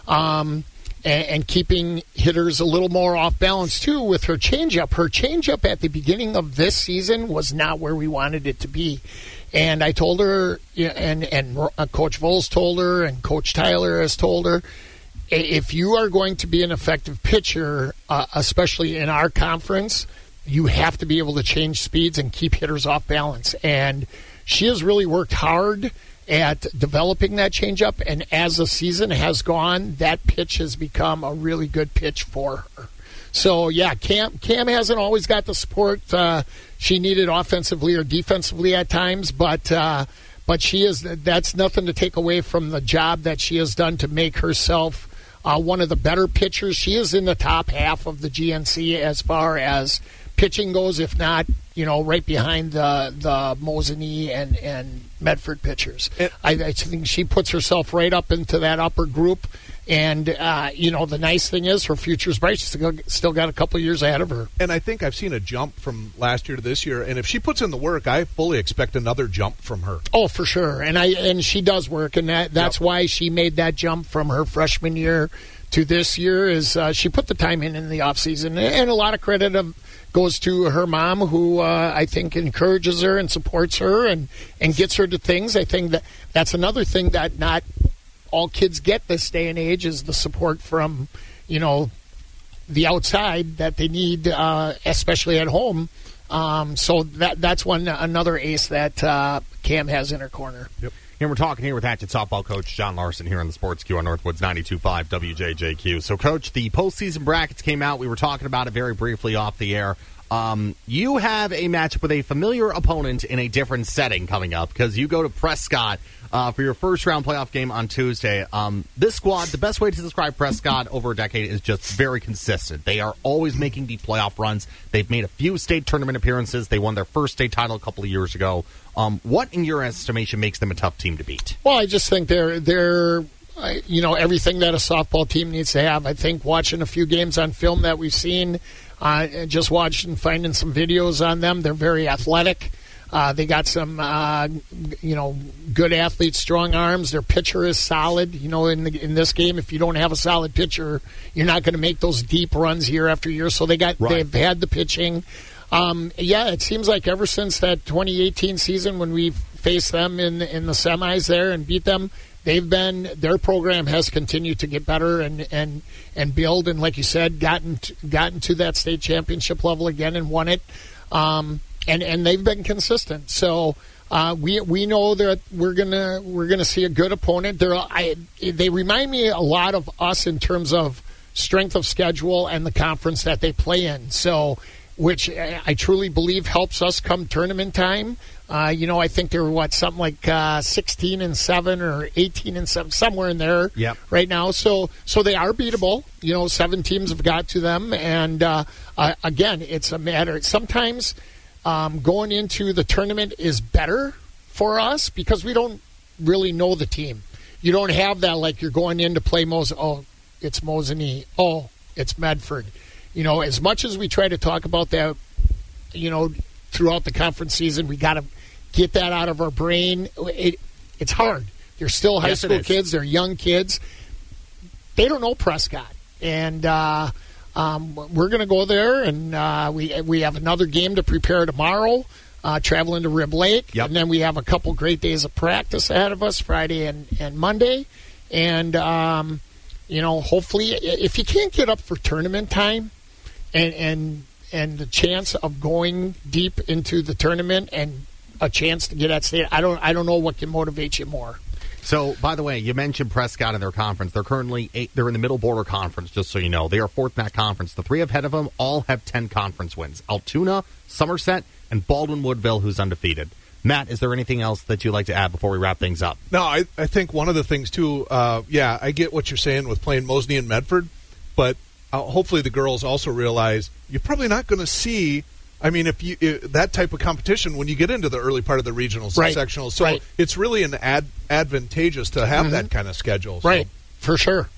And keeping hitters a little more off balance, too, with her changeup. Her changeup at the beginning of this season was not where we wanted it to be. And I told her, and Coach Vols told her, and Coach Tyler has told her, if you are going to be an effective pitcher, especially in our conference, you have to be able to change speeds and keep hitters off balance. And she has really worked hard at developing that changeup, and as the season has gone, that pitch has become a really good pitch for her. So, yeah, Cam hasn't always got the support she needed offensively or defensively at times, but she is. That's nothing to take away from the job that she has done to make herself one of the better pitchers. She is in the top half of the GNC as far as pitching goes, if not right behind the Mosinee and Medford pitchers. I think she puts herself right up into that upper group. And, the nice thing is her future's bright. She's still got a couple of years ahead of her. And I think I've seen a jump from last year to this year. And if she puts in the work, I fully expect another jump from her. Oh, for sure. And she does work. And that's why she made that jump from her freshman year to this year is she put the time in the offseason. And a lot of credit goes to her mom, who I think encourages her and supports her and gets her to things. I think that's another thing that not all kids get this day and age is the support from, the outside that they need, especially at home. So that's another ace that Cam has in her corner. Yep. And we're talking here with Hatchet softball coach John Larson here on the Sports Q on Northwoods 92.5 WJJQ. So, Coach, the postseason brackets came out. We were talking about it very briefly off the air. You have a matchup with a familiar opponent in a different setting coming up because you go to Prescott for your first-round playoff game on Tuesday. This squad, the best way to describe Prescott over a decade is just very consistent. They are always making deep playoff runs. They've made a few state tournament appearances. They won their first state title a couple of years ago. What, in your estimation, makes them a tough team to beat? Well, I just think they're everything that a softball team needs to have. I think watching a few games on film that we've seen, just watching, finding some videos on them, they're very athletic. They got some, good athletes, strong arms. Their pitcher is solid. In this game, if you don't have a solid pitcher, you're not going to make those deep runs year after year. So they've had the pitching. It seems like ever since that 2018 season when we faced them in the semis there and beat them, their program has continued to get better and build, and like you said, gotten to that state championship level again and won it. And they've been consistent. So we know that we're gonna see a good opponent. They remind me a lot of us in terms of strength of schedule and the conference that they play in. So, which I truly believe helps us come tournament time. I think they were something like 16-7 or 18-7, somewhere in there right now. So they are beatable. 7 teams have got to them, and again, it's a matter. Sometimes going into the tournament is better for us because we don't really know the team. You don't have that like you're going in to play it's Mosinee. Oh, it's Medford. As much as we try to talk about that, throughout the conference season, we got to get that out of our brain. It's hard. They're still high school kids. They're young kids. They don't know Prescott. And we're going to go there, and we have another game to prepare tomorrow, traveling to Rib Lake. Yep. And then we have a couple great days of practice ahead of us, Friday and Monday. And, hopefully, if you can't get up for tournament time, and the chance of going deep into the tournament and a chance to get at state, I don't know what can motivate you more. So, by the way, you mentioned Prescott in their conference. They're currently they're in the Middle Border Conference, just so you know. They are 4th in that conference. The 3 ahead of them all have 10 conference wins. Altoona, Somerset, and Baldwin-Woodville, who's undefeated. Matt, is there anything else that you'd like to add before we wrap things up? No, I think one of the things, too, I get what you're saying with playing Mosinee and Medford, but hopefully the girls also realize you're probably not going to see, if that type of competition when you get into the early part of the regionals and sectionals. So it's really advantageous to have that kind of schedule. Right, for sure.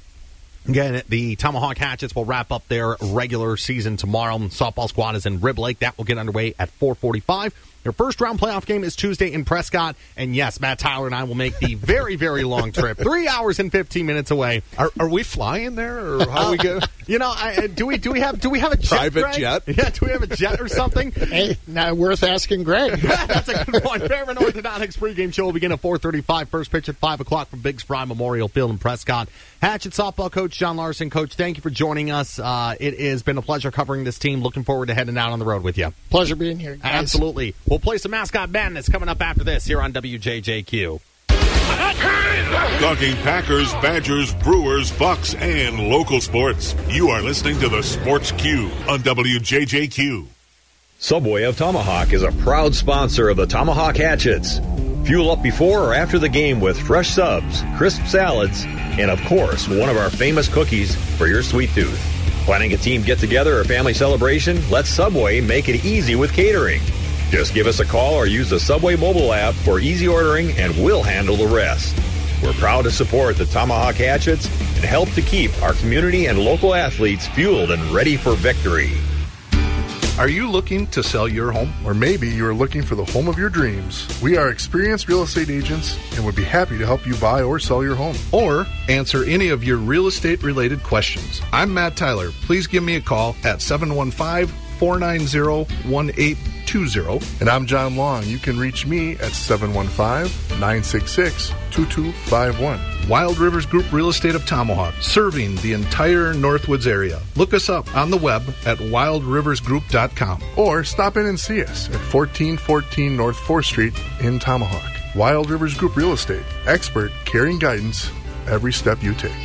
Again, the Tomahawk Hatchets will wrap up their regular season tomorrow. Softball squad is in Rib Lake. That will get underway at 4:45. Your first-round playoff game is Tuesday in Prescott. And, yes, Matt Tyler and I will make the very, very long trip, 3 hours and 15 minutes away. Are we flying there, or how we go? Do we have a jet, private Greg? Jet? Yeah, do we have a jet or something? Hey, not worth asking Greg. That's a good point. Fairman Orthodontics pregame show will begin at 4:35. First pitch at 5 o'clock from Biggs Fry Memorial Field in Prescott. Hatchet softball coach John Larson. Coach, thank you for joining us. It has been a pleasure covering this team. Looking forward to heading out on the road with you. Pleasure being here, guys. Absolutely. We'll play some Mascot Madness coming up after this here on WJJQ. Talking Packers, Badgers, Brewers, Bucks, and local sports. You are listening to the Sports Q on WJJQ. Subway of Tomahawk is a proud sponsor of the Tomahawk Hatchets. Fuel up before or after the game with fresh subs, crisp salads, and of course, one of our famous cookies for your sweet tooth. Planning a team get-together or family celebration? Let Subway make it easy with catering. Just give us a call or use the Subway mobile app for easy ordering, and we'll handle the rest. We're proud to support the Tomahawk Hatchets and help to keep our community and local athletes fueled and ready for victory. Are you looking to sell your home? Or maybe you are looking for the home of your dreams. We are experienced real estate agents and would be happy to help you buy or sell your home. Or answer any of your real estate-related questions. I'm Matt Tyler. Please give me a call at 715-490-1820. And I'm John Long. You can reach me at 715-966-2251. Wild Rivers Group Real Estate of Tomahawk, serving the entire Northwoods area. Look us up on the web at wildriversgroup.com. Or stop in and see us at 1414 North 4th Street in Tomahawk. Wild Rivers Group Real Estate, expert caring guidance every step you take.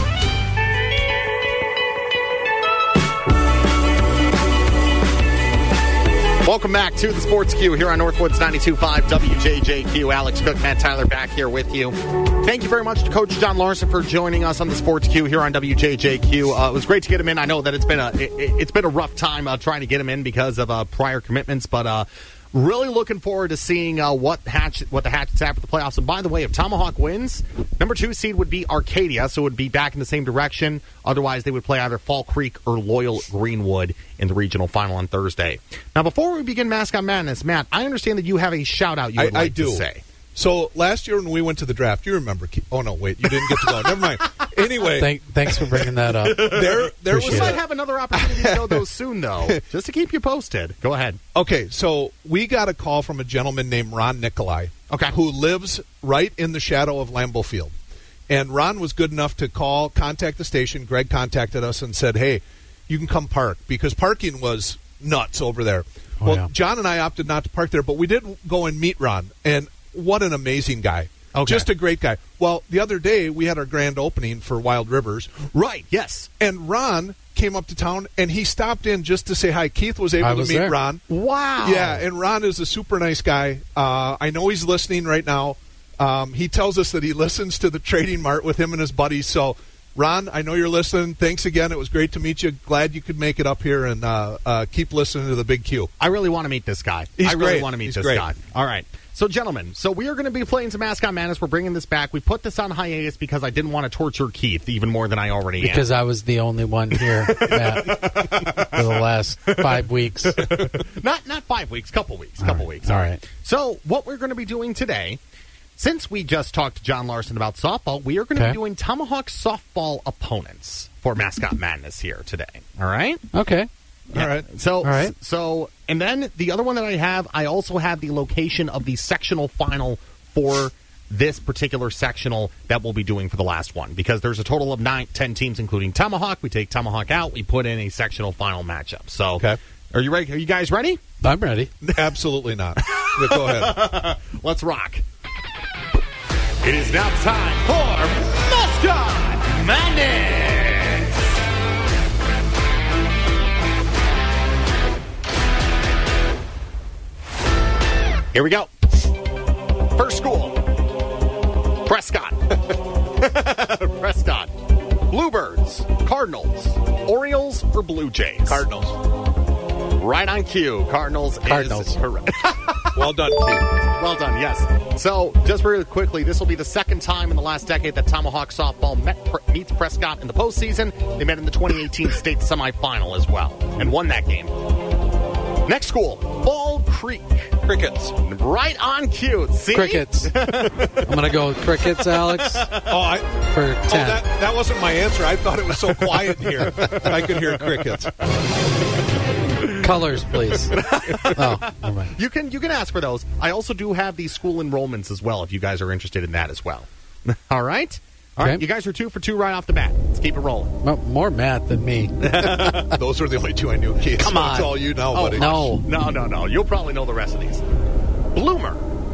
Welcome back to the Sports Q here on Northwoods 92.5 WJJQ. Alex Cook, Matt Tyler back here with you. Thank you very much to Coach John Larson for joining us on the Sports Q here on WJJQ. It was great to get him in. I know that it's been a rough time trying to get him in because of prior commitments, but really looking forward to seeing what the Hatchets have for the playoffs. And by the way, if Tomahawk wins, number 2 seed would be Arcadia, so it would be back in the same direction. Otherwise, they would play either Fall Creek or Loyal Greenwood in the regional final on Thursday. Now, before we begin Mascot Madness, Matt, I understand that you have a shout-out you would like to say. So last year when we went to the draft, you remember? Oh no, wait, you didn't get to go. Never mind. Anyway, thanks for bringing that up. We might have another opportunity to go those soon, though, just to keep you posted. Go ahead. Okay, so we got a call from a gentleman named Ron Nicolai, who lives right in the shadow of Lambeau Field, and Ron was good enough to contact the station. Greg contacted us and said, "Hey, you can come park," because parking was nuts over there. John and I opted not to park there, but we did go and meet Ron, and what an amazing guy. Okay. Just a great guy. Well, the other day we had our grand opening for Wild Rivers. Right, yes. And Ron came up to town, and he stopped in just to say hi. Keith was able to meet Ron. Wow. Yeah, and Ron is a super nice guy. I know he's listening right now. He tells us that he listens to the Trading Mart with him and his buddies. So, Ron, I know you're listening. Thanks again. It was great to meet you. Glad you could make it up here and keep listening to the Big Q. I really want to meet this guy. He's I really great. want to meet He's this great. guy. All right. So, gentlemen, we are going to be playing some Mascot Madness. We're bringing this back. We put this on hiatus because I didn't want to torture Keith even more than I already am. Because I was the only one here, Matt, for the last 5 weeks. Not 5 weeks, couple weeks. All right. So, what we're going to be doing today, since we just talked to John Larson about softball, we are going to be doing Tomahawk softball opponents for Mascot Madness here today. All right? Okay. Yeah. All right. So, and then the other one that I also have the location of the sectional final for this particular sectional that we'll be doing for the last one, because there's a total of 10 teams, including Tomahawk. We take Tomahawk out. We put in a sectional final matchup. So, Are you ready? Are you guys ready? I'm ready. Absolutely not. Go ahead. Let's rock. It is now time for Mascot Madness. Here we go. First school. Prescott. Prescott. Bluebirds, Cardinals, Orioles, or Blue Jays? Cardinals. Right on cue. Cardinals. Is correct. Well done, Keith. Well done, yes. So, just really quickly, this will be the second time in the last decade that Tomahawk softball meets Prescott in the postseason. They met in the 2018 state semifinal as well and won that game. Next school, Fall Creek. Crickets. Right on cue. See? Crickets. I'm going to go with crickets, Alex. For 10. That wasn't my answer. I thought it was so quiet in here. I could hear crickets. Colors, please. Oh, never mind. You can ask for those. I also do have the school enrollments as well, if you guys are interested in that as well. All right? All right, you guys are 2 for 2 right off the bat. Let's keep it rolling. Well, more Matt than me. Those are the only 2 I knew, Keith. Come on. That's all you know, buddy. No. No. You'll probably know the rest of these. Bloomer.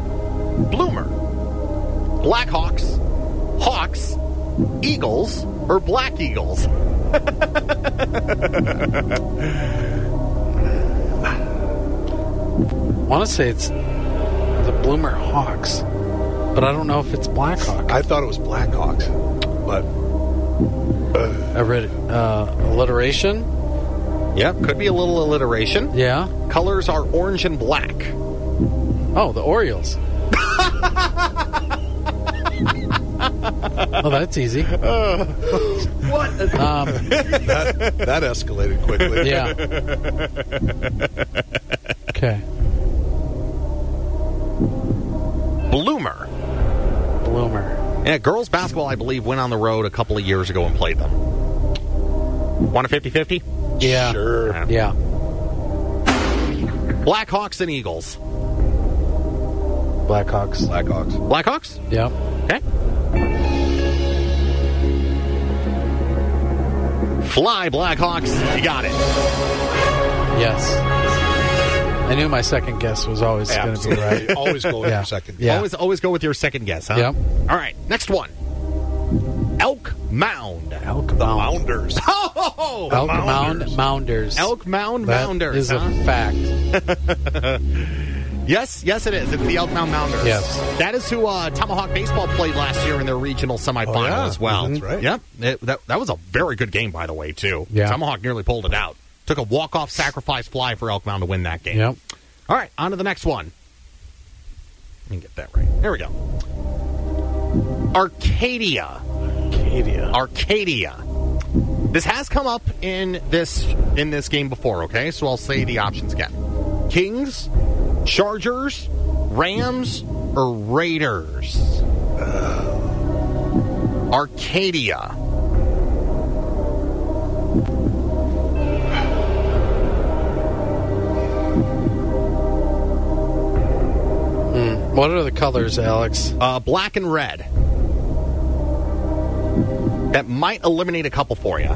Blackhawks. Hawks. Eagles. Or Black Eagles. I want to say it's the Bloomer Hawks. But I don't know if it's Blackhawk. I thought it was Blackhawks, but Alliteration? Yep, could be a little alliteration. Yeah. Colors are orange and black. Oh, the Orioles. Oh, that's easy. What? That escalated quickly. Yeah. Okay. Bloomer. Yeah, girls basketball, I believe, went on the road a couple of years ago and played them. Want a 50-50? Yeah. Sure. Yeah. Blackhawks and Eagles. Blackhawks. Blackhawks? Yeah. Okay. Fly, Blackhawks. You got it. Yes. I knew my second guess was always going to be right. Always go with your second guess. Yeah. Always go with your second guess, huh? Yep. All right, next one. Elk Mound. Elk Mound. Mounders. Oh! Elk Mound Mounders. Elk Mound That Mounders. is a fact. Yes, it is. It's the Elk Mound Mounders. Yes. That is who Tomahawk Baseball played last year in their regional semifinal as well. That's right. Yep. That was a very good game, by the way, too. Yeah. Tomahawk nearly pulled it out. Took a walk-off sacrifice fly for Elk Mound to win that game. Yep. All right, on to the next one. Let me get that right. There we go. Arcadia. This has come up in this game before, okay? So I'll say the options again. Kings, Chargers, Rams, or Raiders? Arcadia. What are the colors, Alex? Black and red. That might eliminate a couple for you.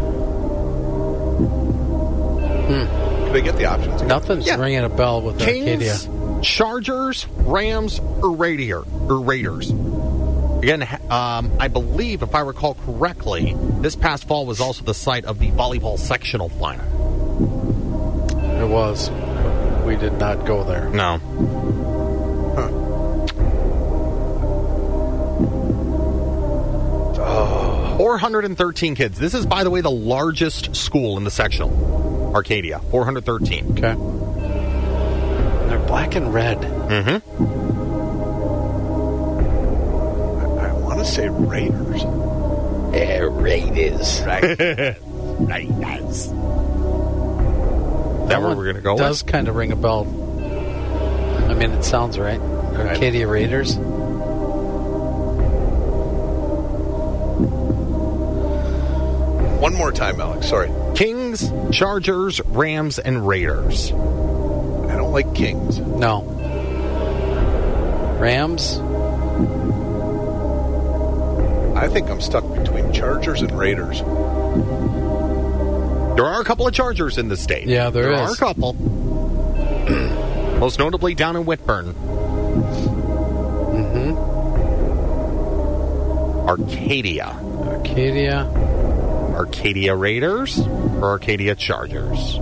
Can I get the options? Nothing's ringing a bell with Kings, Arcadia. Chargers, Rams, or Raiders. Again, I believe, if I recall correctly, this past fall was also the site of the volleyball sectional final. It was. We did not go there. No. 413 kids. This is, by the way, the largest school in the sectional. Arcadia, 413. Okay. They're black and red. Mm-hmm. I want to say Raiders. Raiders. Raiders. That where we're going to go does kind of ring a bell. I mean, it sounds right. Arcadia Raiders. One more time, Alex. Sorry. Kings, Chargers, Rams, and Raiders. I don't like Kings. No. Rams? I think I'm stuck between Chargers and Raiders. There are a couple of Chargers in the state. Yeah, there is. There are a couple. Most notably down in Whitburn. Mm-hmm. Arcadia. Arcadia Raiders or Arcadia Chargers?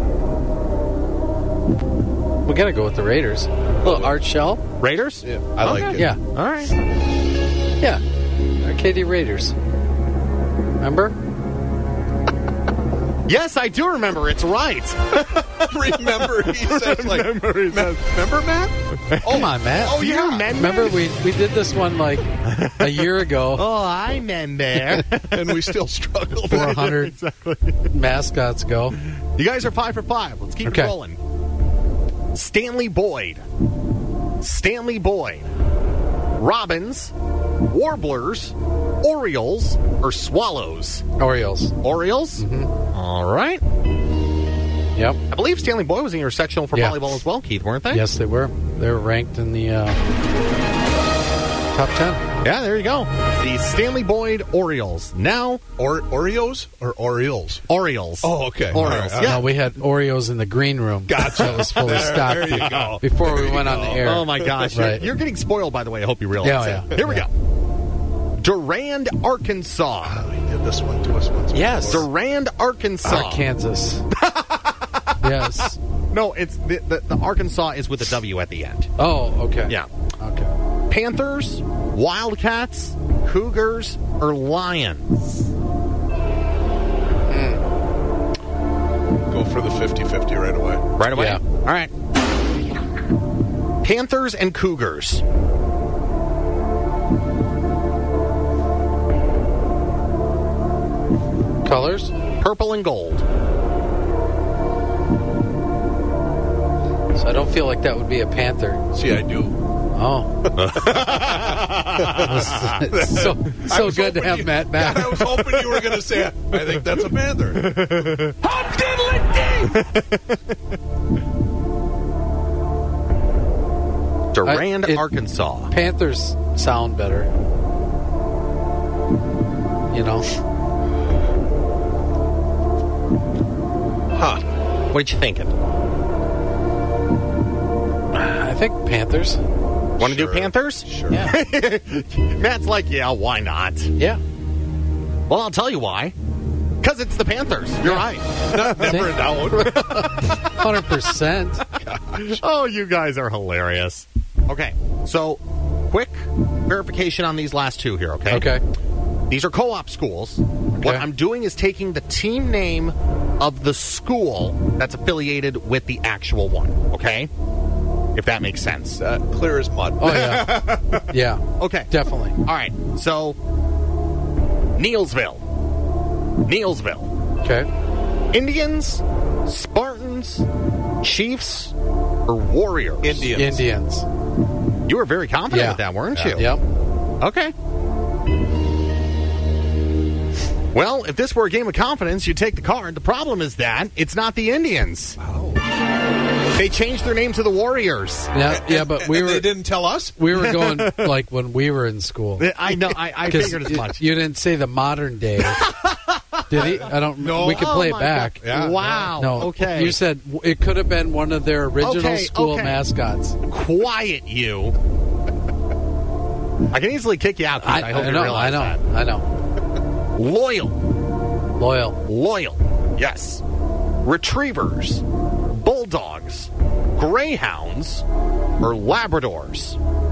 We got to go with the Raiders. Little art shell. Raiders? Yeah, I like it. Yeah. All right. Yeah. Arcadia Raiders. Remember? Yes, I do remember. It's right. Remember, he says, like, remember, Matt? Come on, Matt. Oh, yeah. Remember, we did this one like a year ago. Oh, I remember. And we still struggle. 400 exactly. mascots go. You guys are 5 for 5. Let's keep it rolling. Stanley Boyd. Robins, Warblers, Orioles, or Swallows? Orioles. Mm-hmm. All right. Yep. I believe Stanley Boyd was in your sectional for volleyball as well, Keith, weren't they? Yes, they were. They were ranked in the top 10. Yeah, there you go. The Stanley Boyd Orioles. Now... Oreos or Orioles? Orioles. Oh, okay. Orioles, Right. yeah. No, we had Oreos in the green room. Gotcha. That was fully stocked There you go. before we went on the air. Oh, my gosh. Right. You're getting spoiled, by the way. I hope you realize that. Here we go. Durand, Arkansas. Oh, he did this one to us once. Yes. Durand, Arkansas. Kansas. Yes. No, it's the Arkansas is with a W at the end. Oh, okay. Yeah. Okay. Panthers, Wildcats, Cougars, or Lions? go for the 50-50 right away. Right away? Yeah. All right. Panthers and Cougars. Colors? Purple and gold. So I don't feel like that would be a Panther. See, I do. Oh. It's so good to have Matt back. God, I was hoping you were going to say it. I think that's a Panther. Durand, Arkansas. Panthers sound better. You know? Huh. What you thinking? I think Panthers. Want to do Panthers? Sure. Yeah. Matt's like, yeah, why not? Yeah. Well, I'll tell you why. Because it's the Panthers. You're right. Never in doubt. 100%. Oh, you guys are hilarious. Okay, so quick verification on these last two here, okay? Okay. These are co-op schools. What I'm doing is taking the team name of the school that's affiliated with the actual one, okay? If that makes sense. Clear as mud. Oh, yeah. Yeah. Okay. Definitely. All right, so Neilsville. Okay. Indians, Spartans, Chiefs, or Warriors? Indians. You were very confident with that, weren't you? Yep. Okay. Well, if this were a game of confidence, you'd take the card. The problem is that it's not the Indians. Oh. They changed their name to the Warriors. Yeah, but they didn't tell us? We were going like when we were in school. I know. I figured as much. You didn't say the modern day. Did he? I don't know. We could play it back. Yeah. Wow. No. Okay. You said it could have been one of their original school mascots. Quiet, you. I can easily kick you out. I hope you realize that. I know. Loyal. Loyal. Yes. Retrievers, Bulldogs, Greyhounds, or Labradors.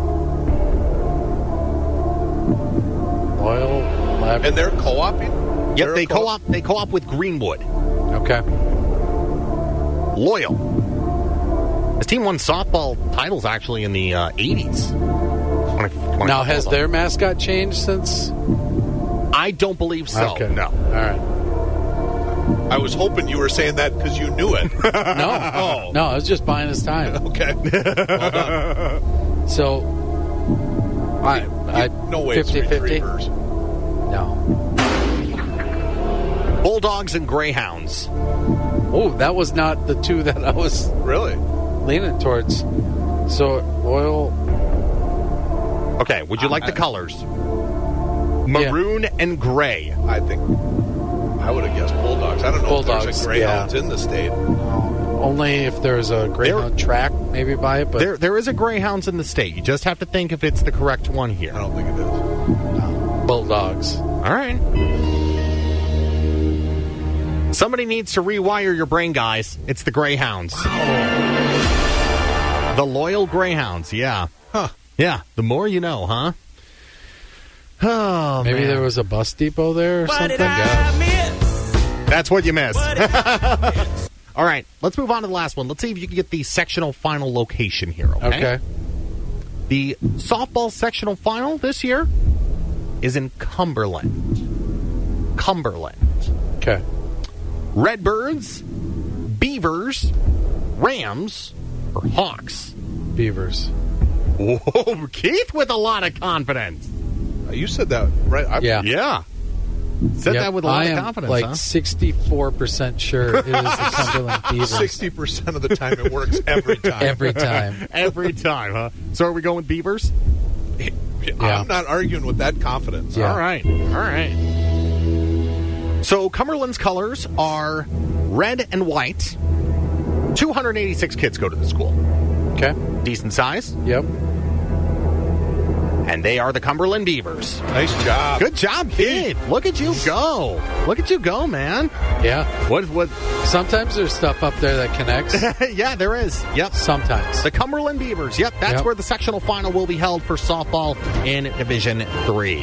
Loyal. Labrador. And they're co-oping? Yep, they co-op. They co-op with Greenwood. Okay. Loyal. This team won softball titles actually in the 80s. Now, has their mascot changed since? I don't believe so. Okay. No. All right. I was hoping you were saying that because you knew it. No. No, I was just buying his time. Okay. Well done. So, no way 50-50? No. Bulldogs and Greyhounds. Oh, that was not the two that I was really leaning towards. So, Loyal. Okay, would you like the colors? Maroon and gray. I think I would have guessed Bulldogs. I don't know if there's a Greyhounds in the state. Only if there's a Greyhound track maybe by it. But there is a Greyhounds in the state. You just have to think if it's the correct one here. I don't think it is. Bulldogs. All right. Somebody needs to rewire your brain, guys. It's the Greyhounds. The Loyal Greyhounds, yeah. Huh. Yeah, the more you know, huh? Oh, maybe man. There was a bus depot there or something. That's what you missed. All right, let's move on to the last one. Let's see if you can get the sectional final location here, okay? The softball sectional final this year is in Cumberland. Okay. Redbirds, Beavers, Rams, or Hawks? Beavers. Whoa, Keith with a lot of confidence. You said that, right? Yeah. Said that with a lot of confidence, like 64% sure it is the Cumberland Beavers. 60% of the time it works every time. Every time. Every time, huh? So are we going with Beavers? Yeah. I'm not arguing with that confidence. Yeah. All right. So Cumberland's colors are red and white. 286 kids go to the school. Okay. Decent size. Yep. And they are the Cumberland Beavers. Nice job. Good job, kid. Look at you go. Look at you go, man. Yeah. What? Sometimes there's stuff up there that connects. Yeah, there is. Yep. Sometimes. The Cumberland Beavers. Yep, that's where the sectional final will be held for softball in Division 3.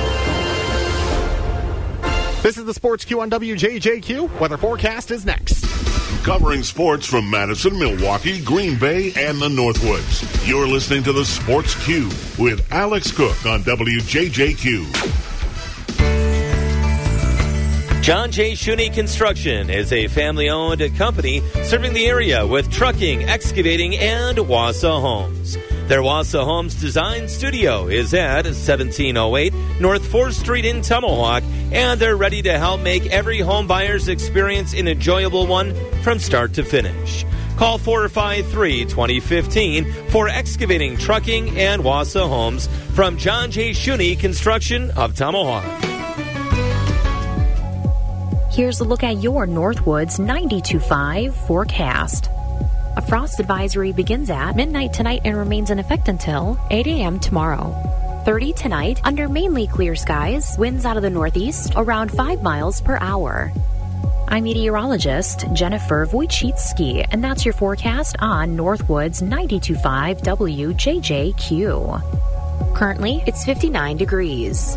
This is the Sports Q on WJJQ. Weather forecast is next. covering sports from Madison, Milwaukee, Green Bay, and the Northwoods. You're listening to the Sports Cube with Alex Cook on WJJQ. John J. Shuney Construction is a family-owned company serving the area with trucking, excavating, and Wassa Homes. Their Wassa Homes Design Studio is at 1708 North 4th Street in Tomahawk, and they're ready to help make every home buyer's experience an enjoyable one from start to finish. Call 453-2015 for excavating, trucking, and Wassa Homes from John J. Shuney Construction of Tomahawk. Here's a look at your Northwoods 92.5 forecast. A frost advisory begins at midnight tonight and remains in effect until 8 a.m. tomorrow. 30 tonight, under mainly clear skies, winds out of the northeast around 5 miles per hour. I'm meteorologist Jennifer Wojcicki, and that's your forecast on Northwoods 92.5 WJJQ. Currently, it's 59 degrees.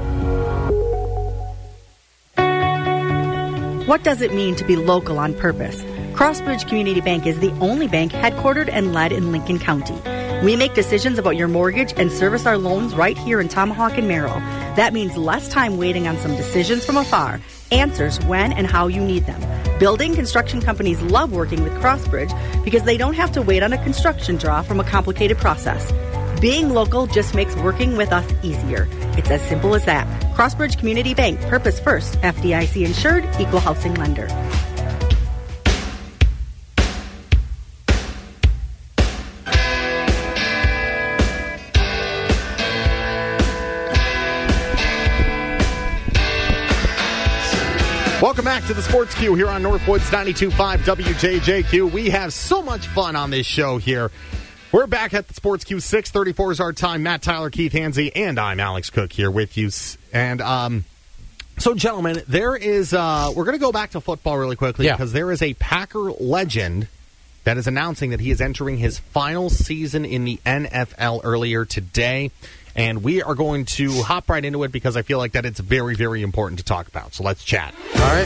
What does it mean to be local on purpose? Crossbridge Community Bank is the only bank headquartered and led in Lincoln County. We make decisions about your mortgage and service our loans right here in Tomahawk and Merrill. That means less time waiting on some decisions from afar, answers when and how you need them. Building construction companies love working with Crossbridge because they don't have to wait on a construction draw from a complicated process. Being local just makes working with us easier. It's as simple as that. Crossbridge Community Bank, purpose first, FDIC insured, equal housing lender. Welcome back to the Sports Cue here on Northwoods 92.5 WJJQ. We have so much fun on this show here. We're back at the Sports Cue. 6:34 is our time. Matt Tyler, Keith Hansey, and I'm Alex Cook here with you. And so, gentlemen, there is we're going to go back to football really quickly because there is a Packer legend that is announcing that he is entering his final season in the NFL earlier today. And we are going to hop right into it because I feel like that it's very, very important to talk about. So let's chat. All right.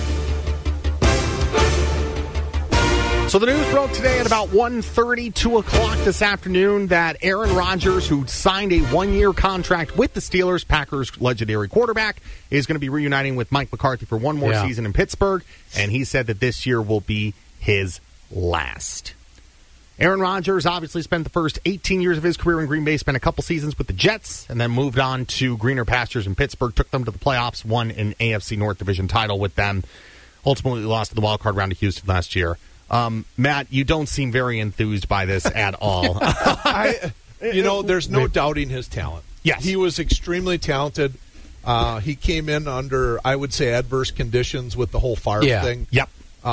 So the news broke today at about 1:30, 2 o'clock this afternoon that Aaron Rodgers, who signed a one-year contract with the Steelers, Packers' legendary quarterback, is going to be reuniting with Mike McCarthy for one more season in Pittsburgh. And he said that this year will be his last. Aaron Rodgers obviously spent the first 18 years of his career in Green Bay, spent a couple seasons with the Jets, and then moved on to greener pastures in Pittsburgh, took them to the playoffs, won an AFC North Division title with them, ultimately lost in the wild card round to Houston last year. Matt, you don't seem very enthused by this at all. There's no doubting his talent. Yes. He was extremely talented. He came in under, I would say, adverse conditions with the whole Favre thing. Yep.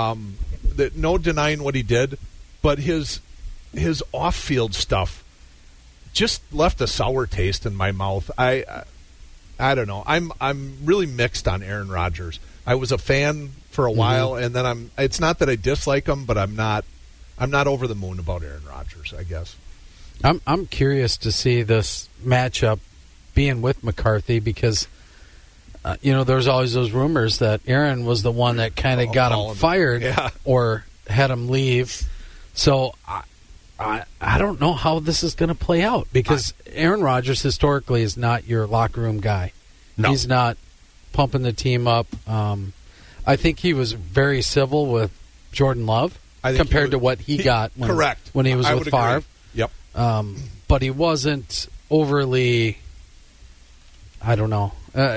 No denying what he did, but his off-field stuff just left a sour taste in my mouth. I don't know. I'm really mixed on Aaron Rodgers. I was a fan for a while, and then it's not that I dislike him, but I'm not over the moon about Aaron Rodgers, I guess. I'm curious to see this matchup being with McCarthy because there's always those rumors that Aaron was the one that kind of got him fired or had him leave. So I don't know how this is going to play out because Aaron Rodgers historically is not your locker room guy. No. He's not pumping the team up. I think he was very civil with Jordan Love compared to what he got when he was with Favre. Yep. But he wasn't overly, I don't know.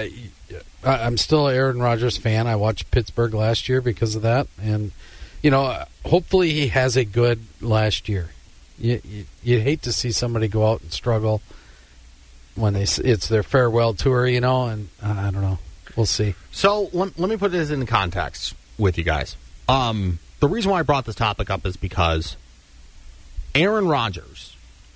I'm still an Aaron Rodgers fan. I watched Pittsburgh last year because of that. And, hopefully he has a good last year. You hate to see somebody go out and struggle when it's their farewell tour, and I don't know. We'll see. So let me put this in context with you guys. The reason why I brought this topic up is because Aaron Rodgers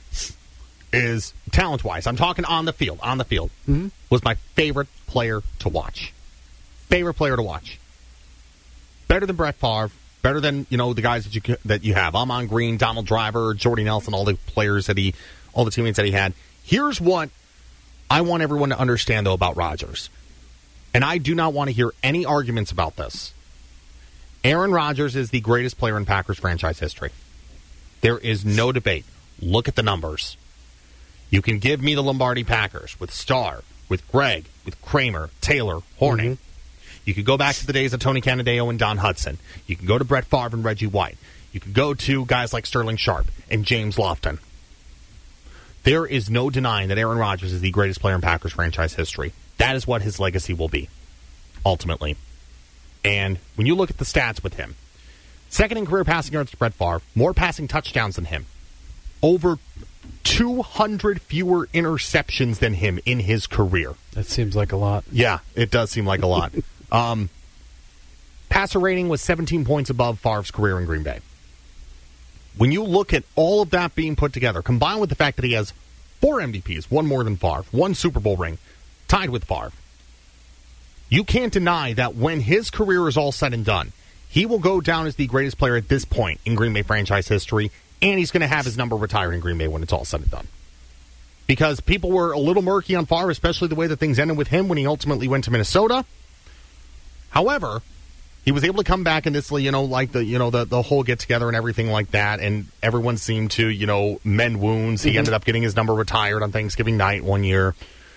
is, talent-wise, I'm talking on the field, was my favorite player to watch. Favorite player to watch. Better than Brett Favre. Better than, the guys that you have. Amon Green, Donald Driver, Jordy Nelson, all the players all the teammates that he had. Here's what I want everyone to understand, though, about Rodgers. And I do not want to hear any arguments about this. Aaron Rodgers is the greatest player in Packers franchise history. There is no debate. Look at the numbers. You can give me the Lombardi Packers with Starr, with Greg, with Kramer, Taylor, Horning. You could go back to the days of Tony Canadeo and Don Hudson. You can go to Brett Favre and Reggie White. You can go to guys like Sterling Sharp and James Lofton. There is no denying that Aaron Rodgers is the greatest player in Packers franchise history. That is what his legacy will be, ultimately. And when you look at the stats with him, second in career passing yards to Brett Favre, more passing touchdowns than him, over 200 fewer interceptions than him in his career. That seems like a lot. Yeah, it does seem like a lot. Passer rating was 17 points above Favre's career in Green Bay. When you look at all of that being put together, combined with the fact that he has 4 MVPs, one more than Favre, 1 Super Bowl ring, tied with Favre, you can't deny that when his career is all said and done, he will go down as the greatest player at this point in Green Bay franchise history, and he's going to have his number retired in Green Bay when it's all said and done. Because people were a little murky on Favre, especially the way that things ended with him when he ultimately went to Minnesota. However, he was able to come back in this, the whole get-together and everything like that, and everyone seemed to, mend wounds. He ended up getting his number retired on Thanksgiving night one year.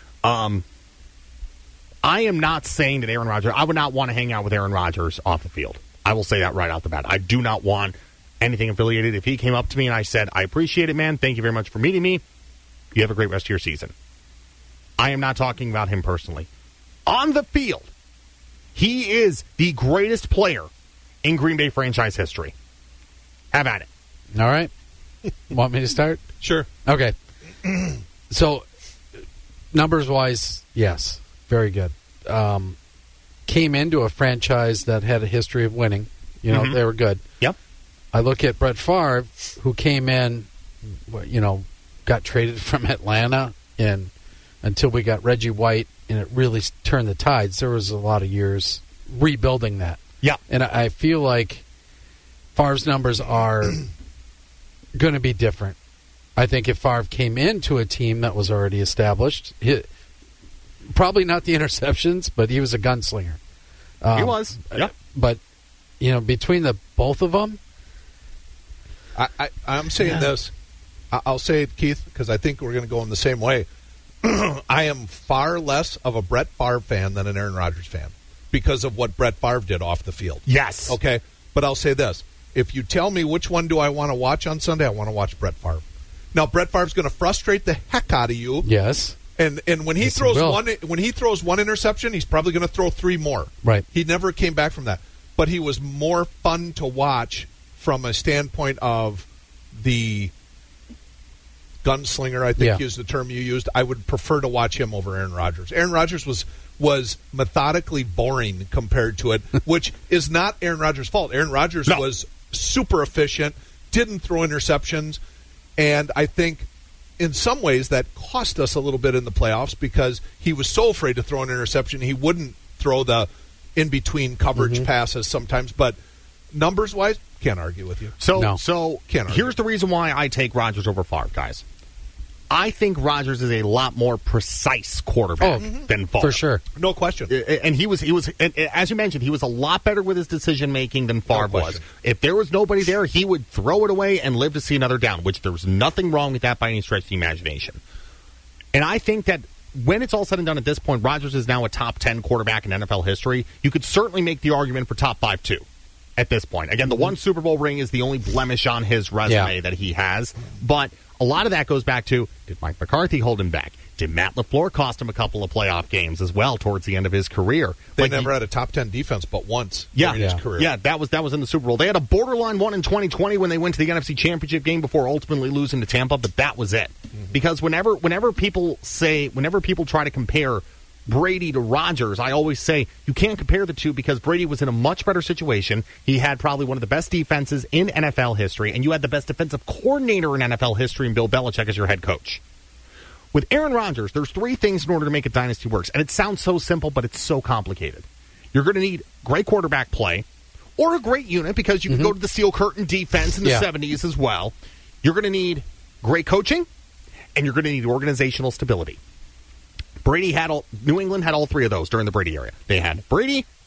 I am not saying that Aaron Rodgers, I would not want to hang out with Aaron Rodgers off the field. I will say that right out the bat. I do not want anything affiliated. If he came up to me and I said, I appreciate it, man, thank you very much for meeting me, you have a great rest of your season. I am not talking about him personally. On the field, he is the greatest player in Green Bay franchise history. Have at it. All right. Want me to start? Sure. Okay. So, numbers-wise, yes. Very good. Came into a franchise that had a history of winning. They were good. Yep. I look at Brett Favre, who came in, got traded from Atlanta, and until we got Reggie White, and it really turned the tides. There was a lot of years rebuilding that. Yeah. And I feel like Favre's numbers are going to be different. I think if Favre came into a team that was already established, probably not the interceptions, but he was a gunslinger. He was, yeah. But, between the both of them, I'm saying this. I'll say it, Keith, because I think we're going to go in the same way. I am far less of a Brett Favre fan than an Aaron Rodgers fan because of what Brett Favre did off the field. Yes. Okay, but I'll say this. If you tell me which one do I want to watch on Sunday, I want to watch Brett Favre. Now, Brett Favre's going to frustrate the heck out of you. Yes. And when he throws one interception, he's probably going to throw 3 more. Right. He never came back from that. But he was more fun to watch from a standpoint of the gunslinger, I think is the term you used. I would prefer to watch him over Aaron Rodgers. Aaron Rodgers was methodically boring compared to it, which is not Aaron Rodgers' fault. Aaron Rodgers was super efficient, didn't throw interceptions, and I think in some ways that cost us a little bit in the playoffs because he was so afraid to throw an interception he wouldn't throw the in-between coverage passes sometimes. But numbers-wise, can't argue with you. So can't argue. Here's the reason why I take Rodgers over Favre, guys. I think Rodgers is a lot more precise quarterback than Favre. For sure. No question. And he was, and as you mentioned, he was a lot better with his decision-making than Favre was. If there was nobody there, he would throw it away and live to see another down, which there was nothing wrong with that by any stretch of the imagination. And I think that when it's all said and done at this point, Rodgers is now a top 10 quarterback in NFL history. You could certainly make the argument for top 5, too, at this point. Again, the one Super Bowl ring is the only blemish on his resume that he has. But a lot of that goes back to, did Mike McCarthy hold him back? Did Matt LaFleur cost him a couple of playoff games as well towards the end of his career? They never had a top 10 defense but once during his career. Yeah, that was in the Super Bowl. They had a borderline one in 2020 when they went to the NFC Championship game before ultimately losing to Tampa, but that was it. Because whenever people try to compare Brady to Rodgers, I always say you can't compare the two because Brady was in a much better situation. He had probably one of the best defenses in NFL history, and you had the best defensive coordinator in NFL history in Bill Belichick as your head coach. With Aaron Rodgers, there's 3 things in order to make a dynasty work, and it sounds so simple, but it's so complicated. You're going to need great quarterback play or a great unit because you can go to the Steel Curtain defense in the 70s as well. You're going to need great coaching, and you're going to need organizational stability. New England had all 3 of those during the Brady era. They had Brady,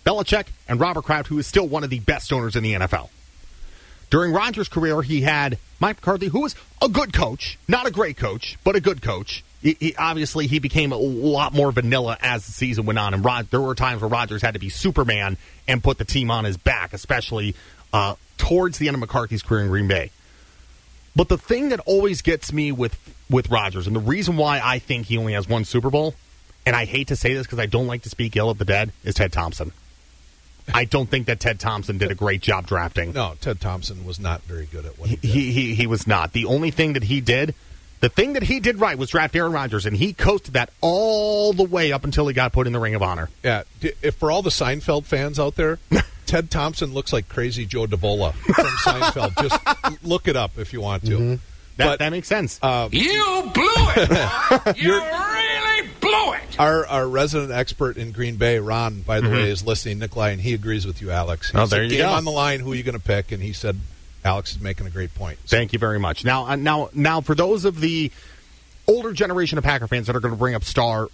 Belichick and Robert Kraft, who is still one of the best owners in the NFL. During Rodgers' career, he had Mike McCarthy, who was a good coach, not a great coach, but a good coach. Obviously, he became a lot more vanilla as the season went on, and there were times where Rodgers had to be Superman and put the team on his back, especially towards the end of McCarthy's career in Green Bay. But the thing that always gets me with Rodgers, and the reason why I think he only has one Super Bowl, and I hate to say this because I don't like to speak ill of the dead, is Ted Thompson. I don't think that Ted Thompson did a great job drafting. No, Ted Thompson was not very good at what he did. He was not. The only thing that he did, the thing that he did right was draft Aaron Rodgers, and he coasted that all the way up until he got put in the Ring of Honor. Yeah, if for all the Seinfeld fans out there, Ted Thompson looks like Crazy Joe Davola from Seinfeld. Just look it up if you want to. Mm-hmm. That makes sense. You blew it! You really blew it! Our resident expert in Green Bay, Ron, by the way, is listening, Nikolai, and he agrees with you, Alex. He there you game go. On the line, who are you going to pick? And he said Alex is making a great point. So. Thank you very much. Now, for those of the older generation of Packer fans that are going to bring up Favre,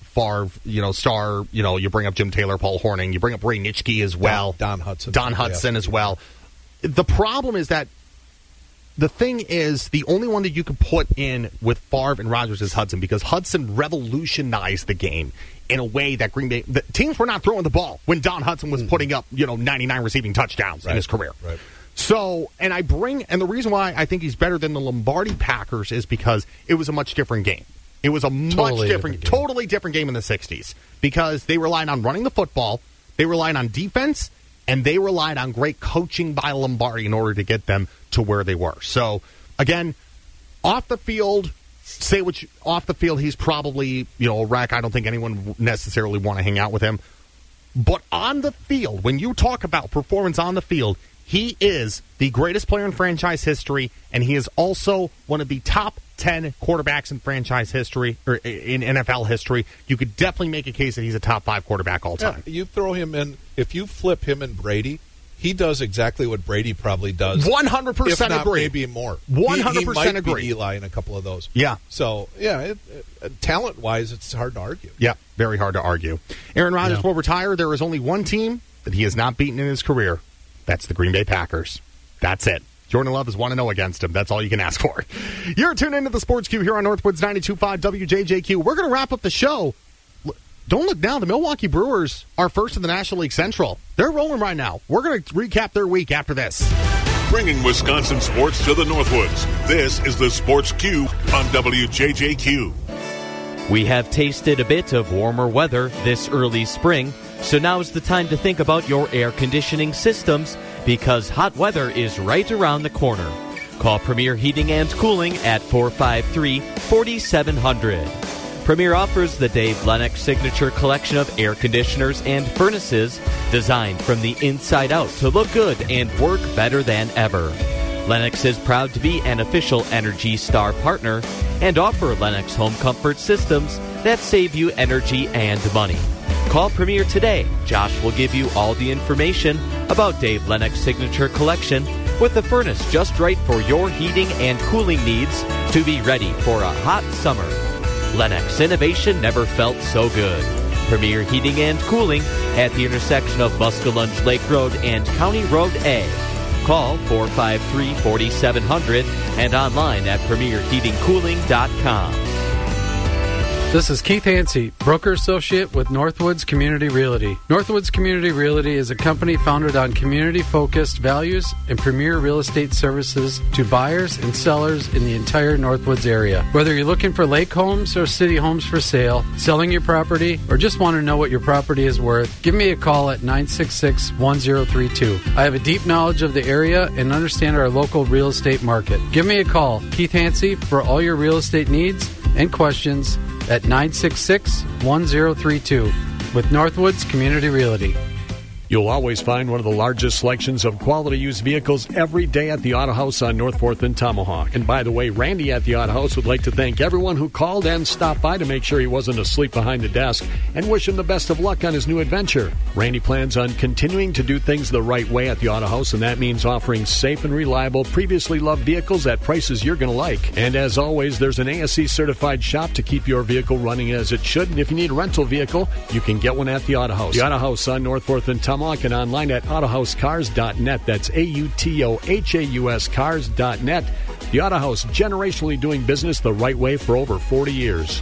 you bring up Jim Taylor, Paul Hornung, you bring up Ray Nitschke as well. Don Hudson as well. The problem is that the thing is, the only one that you can put in with Favre and Rodgers is Hudson, because Hudson revolutionized the game in a way that Green Bay, the teams were not throwing the ball when Don Hudson was putting up 99 receiving touchdowns in his career. Right. So, and the reason why I think he's better than the Lombardi Packers is because it was a much different game. It was a totally different game in the 60s, because they relied on running the football, they relied on defense, and they relied on great coaching by Lombardi in order to get them to where they were. So, again, off the field, he's probably, a wreck. I don't think anyone would necessarily want to hang out with him. But on the field, when you talk about performance on the field, he is the greatest player in franchise history, and he is also one of the top 10 quarterbacks in franchise history, or in NFL history. You could definitely make a case that he's a top 5 quarterback all time. Yeah, you throw him in, if you flip him and Brady, he does exactly what Brady probably does. 100% if not, agree. Maybe more. 100% he might agree. Be Eli in a couple of those. Yeah. So, talent-wise, it's hard to argue. Yeah, very hard to argue. Aaron Rodgers will retire. There is only one team that he has not beaten in his career. That's the Green Bay Packers. That's it. Jordan Love is 1-0 against him. That's all you can ask for. You're tuned into the Sports Cube here on Northwoods 92.5 WJJQ. We're going to wrap up the show. Don't look now. The Milwaukee Brewers are first in the National League Central. They're rolling right now. We're going to recap their week after this. Bringing Wisconsin sports to the Northwoods. This is the Sports Cube on WJJQ. We have tasted a bit of warmer weather this early spring, so now is the time to think about your air conditioning systems, because hot weather is right around the corner. Call Premier Heating and Cooling at 453-4700. Premier offers the Dave Lennox Signature Collection of air conditioners and furnaces designed from the inside out to look good and work better than ever. Lennox is proud to be an official Energy Star partner and offer Lennox home comfort systems that save you energy and money. Call Premier today. Josh will give you all the information about Dave Lennox Signature Collection with the furnace just right for your heating and cooling needs to be ready for a hot summer. Lennox innovation never felt so good. Premier Heating and Cooling at the intersection of Muskellunge Lake Road and County Road A. Call 453-4700 and online at premierheatingcooling.com. This is Keith Hansey, broker associate with Northwoods Community Realty. Northwoods Community Realty is a company founded on community-focused values and premier real estate services to buyers and sellers in the entire Northwoods area. Whether you're looking for lake homes or city homes for sale, selling your property, or just want to know what your property is worth, give me a call at 966-1032. I have a deep knowledge of the area and understand our local real estate market. Give me a call, Keith Hansey, for all your real estate needs and questions at 966-1032 with Northwoods Community Realty. You'll always find one of the largest selections of quality used vehicles every day at the Auto House on North 4th and Tomahawk. And by the way, Randy at the Auto House would like to thank everyone who called and stopped by to make sure he wasn't asleep behind the desk and wish him the best of luck on his new adventure. Randy plans on continuing to do things the right way at the Auto House, and that means offering safe and reliable, previously loved vehicles at prices you're going to like. And as always, there's an ASE certified shop to keep your vehicle running as it should. And if you need a rental vehicle, you can get one at the Auto House. The Auto House on North 4th and Tomahawk Tomahawk and online at autohauscars.net. That's AUTOHAUS cars.net. The Auto House, generationally doing business the right way for over 40 years.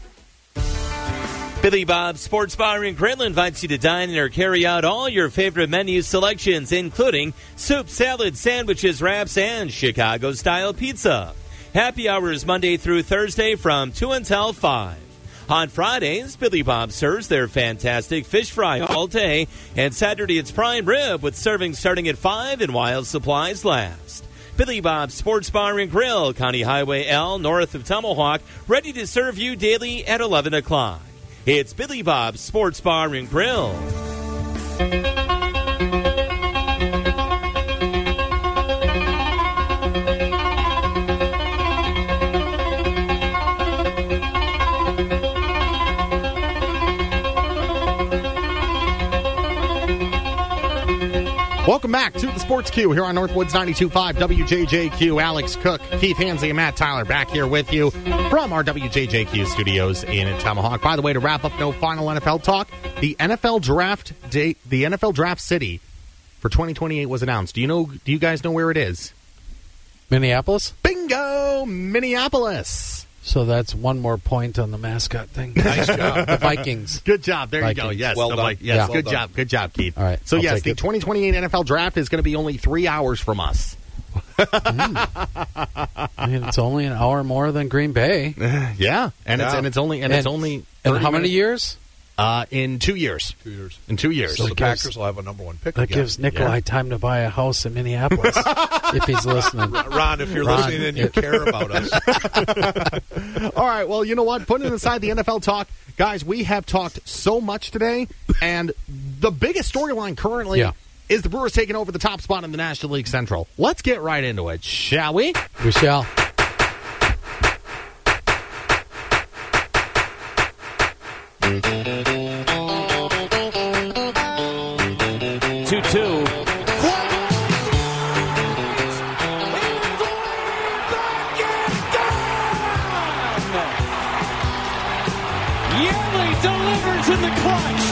Billy Bob's Sports Bar in Greenland invites you to dine in or carry out all your favorite menu selections, including soup, salad, sandwiches, wraps, and Chicago-style pizza. Happy hours Monday through Thursday from 2 until 5. On Fridays, Billy Bob serves their fantastic fish fry all day, and Saturday it's prime rib with serving starting at 5 and while supplies last. Billy Bob's Sports Bar and Grill, County Highway L, north of Tomahawk, ready to serve you daily at 11 o'clock. It's Billy Bob's Sports Bar and Grill. Welcome back to the Sports Q here on Northwoods 92.5 WJJQ. Alex Cook, Keith Hansey, and Matt Tyler back here with you from our WJJQ studios in Tomahawk. By the way, to wrap up no final NFL talk, the NFL draft date, the NFL draft city for 2028 was announced. Do you guys know where it is? Minneapolis? Bingo! Minneapolis. So that's one more point on the mascot thing. Nice job. The Vikings. Good job. There Vikings. you go. Yes. Well done. Yes. Yeah. Good job. Good job, Keith. All right. So, I'll yes, take the it. 2028 NFL draft is going to be only 3 hours from us. I mean, it's only an hour more than Green Bay. Yeah. It's only how many years? In 2 years. 2 years. In 2 years. So the Packers will have a number one pick That again. gives Nikolai time to buy a house in Minneapolis if he's listening. Ron, if you're listening and you care about us. All right, well, you know what? Putting aside the NFL talk, guys, we have talked so much today, and the biggest storyline currently is the Brewers taking over the top spot in the National League Central. Let's get right into it, shall we? We shall. Yelly delivers in the clutch.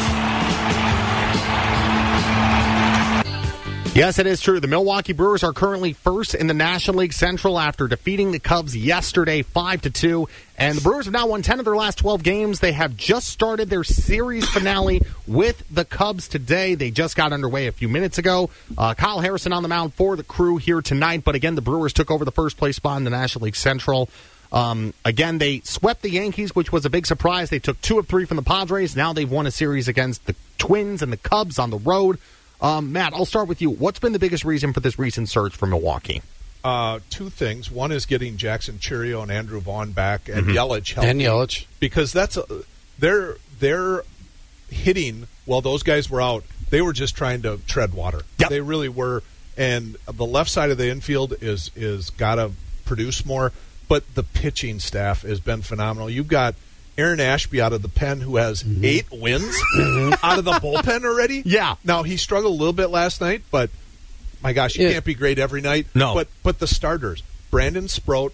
Yes, it is true. The Milwaukee Brewers are currently first in the National League Central after defeating the Cubs yesterday 5-2. And the Brewers have now won 10 of their last 12 games. They have just started their series finale with the Cubs today. They just got underway a few minutes ago. Kyle Harrison on the mound for the Crew here tonight. But again, the Brewers took over the first place spot in the National League Central. Again, they swept the Yankees, which was a big surprise. They took 2 of 3 from the Padres. Now they've won a series against the Twins and the Cubs on the road. Matt, I'll start with you. What's been the biggest reason for this recent surge for Milwaukee? 2 things. One is getting Jackson Chirio and Andrew Vaughn back, and Yelich helping. And Yelich. Because that's they're hitting while those guys were out. They were just trying to tread water. Yep. They really were. And the left side of the infield is got to produce more. But the pitching staff has been phenomenal. You've got Aaron Ashby out of the pen, who has 8 wins out of the bullpen already. Yeah. Now, he struggled a little bit last night, but my gosh, you can't be great every night. No. But the starters, Brandon Sproat,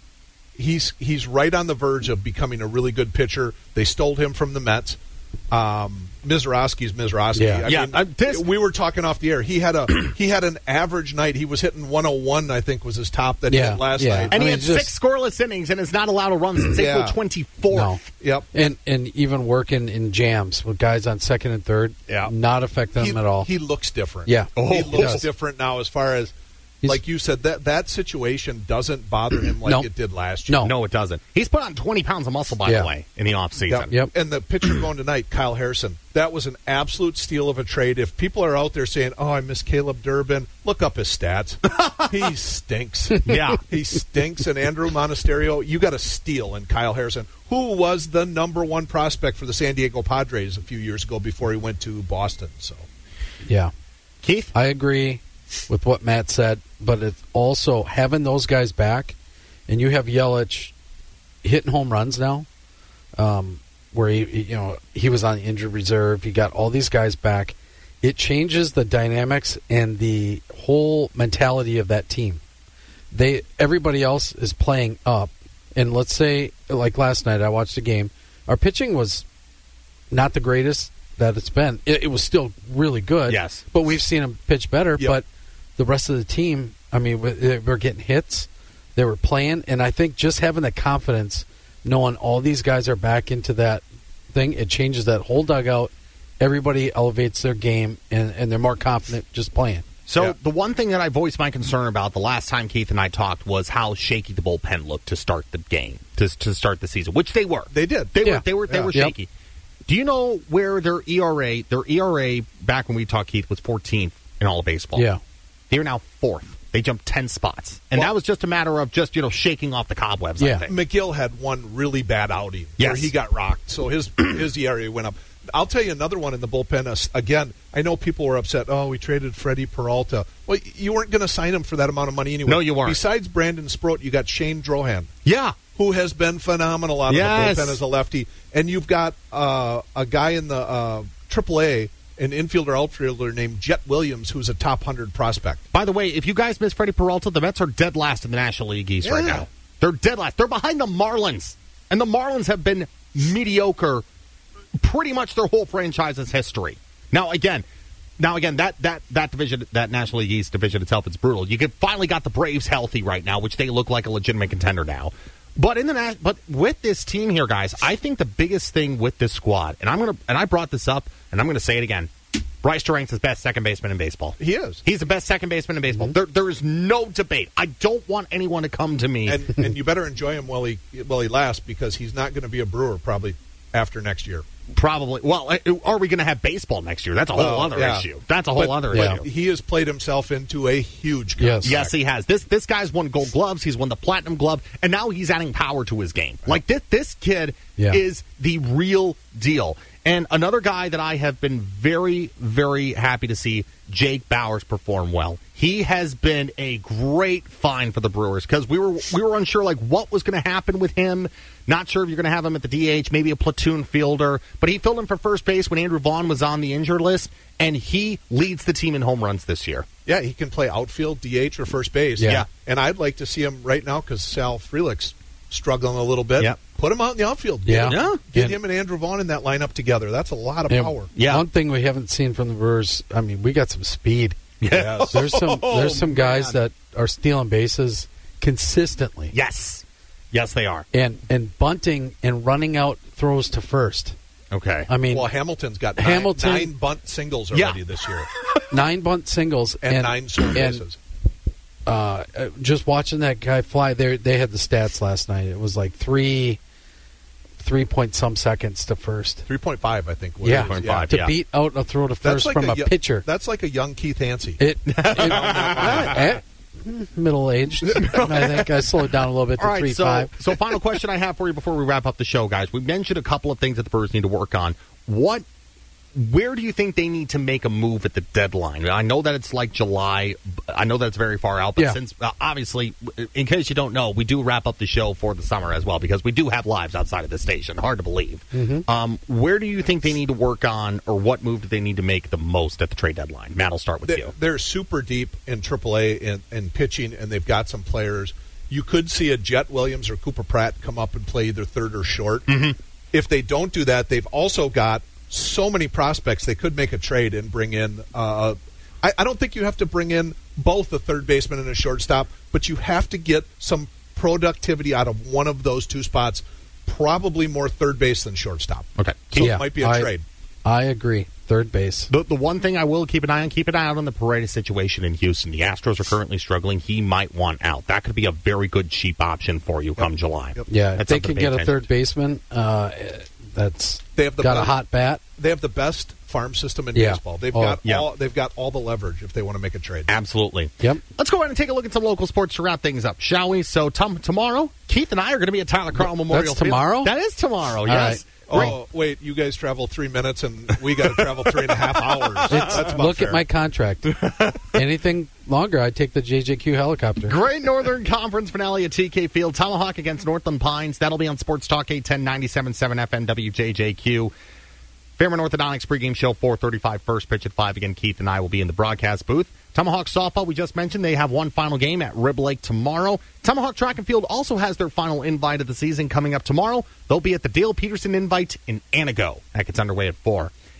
he's right on the verge of becoming a really good pitcher. They stole him from the Mets. Mizraski's Mizraski. Yeah. I mean, we were talking off the air. He had an average night. He was hitting 101, I think, was his top that he hit last night. And he had 6 scoreless innings and is not allowed a run since April 24th. No. Yep. And even working in jams with guys on second and third, not affect them at all. He looks different. Yeah. He looks different now as far as, like you said, that situation doesn't bother him like it did last year. No, it doesn't. He's put on 20 pounds of muscle, by the way, in the offseason. Yep. And the pitcher going tonight, Kyle Harrison, that was an absolute steal of a trade. If people are out there saying, oh, I miss Caleb Durbin, look up his stats. He stinks. Yeah. He stinks. And Andrew Monasterio, you got a steal in Kyle Harrison, who was the number 1 prospect for the San Diego Padres a few years ago before he went to Boston. So, yeah. Keith? I agree with what Matt said, but it's also having those guys back, and you have Yelich hitting home runs now, where he was on the injured reserve. You got all these guys back. It changes the dynamics and the whole mentality of that team. Everybody else is playing up, and let's say, like last night, I watched the game. Our pitching was not the greatest. that it's been. It was still really good. Yes. But we've seen him pitch better. Yep. But the rest of the team, I mean, they were getting hits. They were playing. And I think just having the confidence, knowing all these guys are back into that thing, it changes that whole dugout. Everybody elevates their game, and they're more confident just playing. So the one thing that I voiced my concern about the last time Keith and I talked was how shaky the bullpen looked to start the game, to start the season, which they were. They did. They were shaky. Do you know where their ERA back when we talked, Keith, was 14th in all of baseball? Yeah. They're now 4th. They jumped 10 spots. And that was just a matter of just, shaking off the cobwebs, I think. McGill had one really bad outing Yes. where he got rocked, so his ERA went up. I'll tell you another one in the bullpen. Again, I know people were upset. Oh, we traded Freddie Peralta. Well, you weren't going to sign him for that amount of money anyway. No, you weren't. Besides Brandon Sproat, you got Shane Drohan. Yeah. Who has been phenomenal out of the bullpen as a lefty. And you've got a guy in the AAA, an infielder outfielder named Jet Williams, who's a top 100 prospect. By the way, if you guys miss Freddie Peralta, the Mets are dead last in the National League East right now. They're dead last. They're behind the Marlins. And the Marlins have been mediocre pretty much their whole franchise's history. Now again, that division, that National League East division itself, it's brutal. You finally got the Braves healthy right now, which they look like a legitimate contender now. But but with this team here, guys, I think the biggest thing with this squad, and I brought this up, and I'm going to say it again. Bryce Durant's the best second baseman in baseball. He is. He's the best second baseman in baseball. Mm-hmm. There is no debate. I don't want anyone to come to me. And you better enjoy him while he lasts, because he's not going to be a Brewer probably after next year. Probably. Well, are we going to have baseball next year? That's a whole other issue. That's a whole other issue. He has played himself into a huge contract. Yes, he has. This guy's won Gold Gloves. He's won the Platinum Glove, and now he's adding power to his game. Like this kid is the real deal. And another guy that I have been very, very happy to see, Jake Bauers, perform well. He has been a great find for the Brewers, because we were unsure like what was going to happen with him. Not sure if you're going to have him at the DH, maybe a platoon fielder. But he filled in for first base when Andrew Vaughn was on the injured list, and he leads the team in home runs this year. Yeah, he can play outfield, DH, or first base. Yeah. And I'd like to see him right now, because Sal Frelick's struggling a little bit. Yep. Put him out in the outfield. Get him and Andrew Vaughn in that lineup together. That's a lot of power. Yeah. One thing we haven't seen from the Brewers, I mean, we got some speed. Yeah. There's some guys that are stealing bases consistently. Yes, they are. And bunting and running out throws to first. Okay. I mean, well, Hamilton's got nine bunt singles already this year. 9 bunt singles and 9 stolen bases. Just watching that guy fly, they had the stats last night. It was like 3 point some seconds to first. 3.5, I think. To beat out a throw to first like from a pitcher. That's like a young Keith Hansey. Middle-aged. I think I slowed down a little bit to 3.5. So final question I have for you before we wrap up the show, guys. We mentioned a couple of things that the Brewers need to work on. Where do you think they need to make a move at the deadline? I know that it's like July. I know that it's very far out, but since obviously, in case you don't know, we do wrap up the show for the summer as well, because we do have lives outside of the station. Hard to believe. Mm-hmm. Where do you think they need to work on, or what move do they need to make the most at the trade deadline? Matt, I'll start with you. They're super deep in AAA in pitching, and they've got some players. You could see a Jet Williams or Cooper Pratt come up and play either third or short. Mm-hmm. If they don't do that, they've also got so many prospects. They could make a trade and bring in I don't think you have to bring in both a third baseman and a shortstop, but you have to get some productivity out of one of those two spots, probably more third base than shortstop. Okay. So it might be a trade. I agree. Third base. The one thing I will keep an eye out on the Paredes situation in Houston. The Astros are currently struggling. He might want out. That could be a very good cheap option for you come July. Yeah, if they can get a third baseman, that's got a hot bat. They have the best farm system in baseball. They've got all the leverage if they want to make a trade. Absolutely. Yep. Let's go ahead and take a look at some local sports to wrap things up, shall we? So tomorrow, Keith and I are going to be at Tyler Carl Memorial Field. Tomorrow? That is tomorrow. All yes. Right. Oh, wait, you guys travel 3 minutes and we got to travel 3.5 hours. That's about look fair. at my contract. Anything longer, I'd take the JJQ helicopter. Great Northern Conference finale at TK Field. Tomahawk against Northland Pines. That'll be on Sports Talk 810 97.7 FM WJJQ. Fairmont Orthodontics pregame show 4:35, first pitch at 5. Again, Keith and I will be in the broadcast booth. Tomahawk softball, we just mentioned, they have one final game at Rib Lake tomorrow. Tomahawk track and field also has their final invite of the season coming up tomorrow. They'll be at the Dale Peterson Invite in Anago. That gets underway at 4.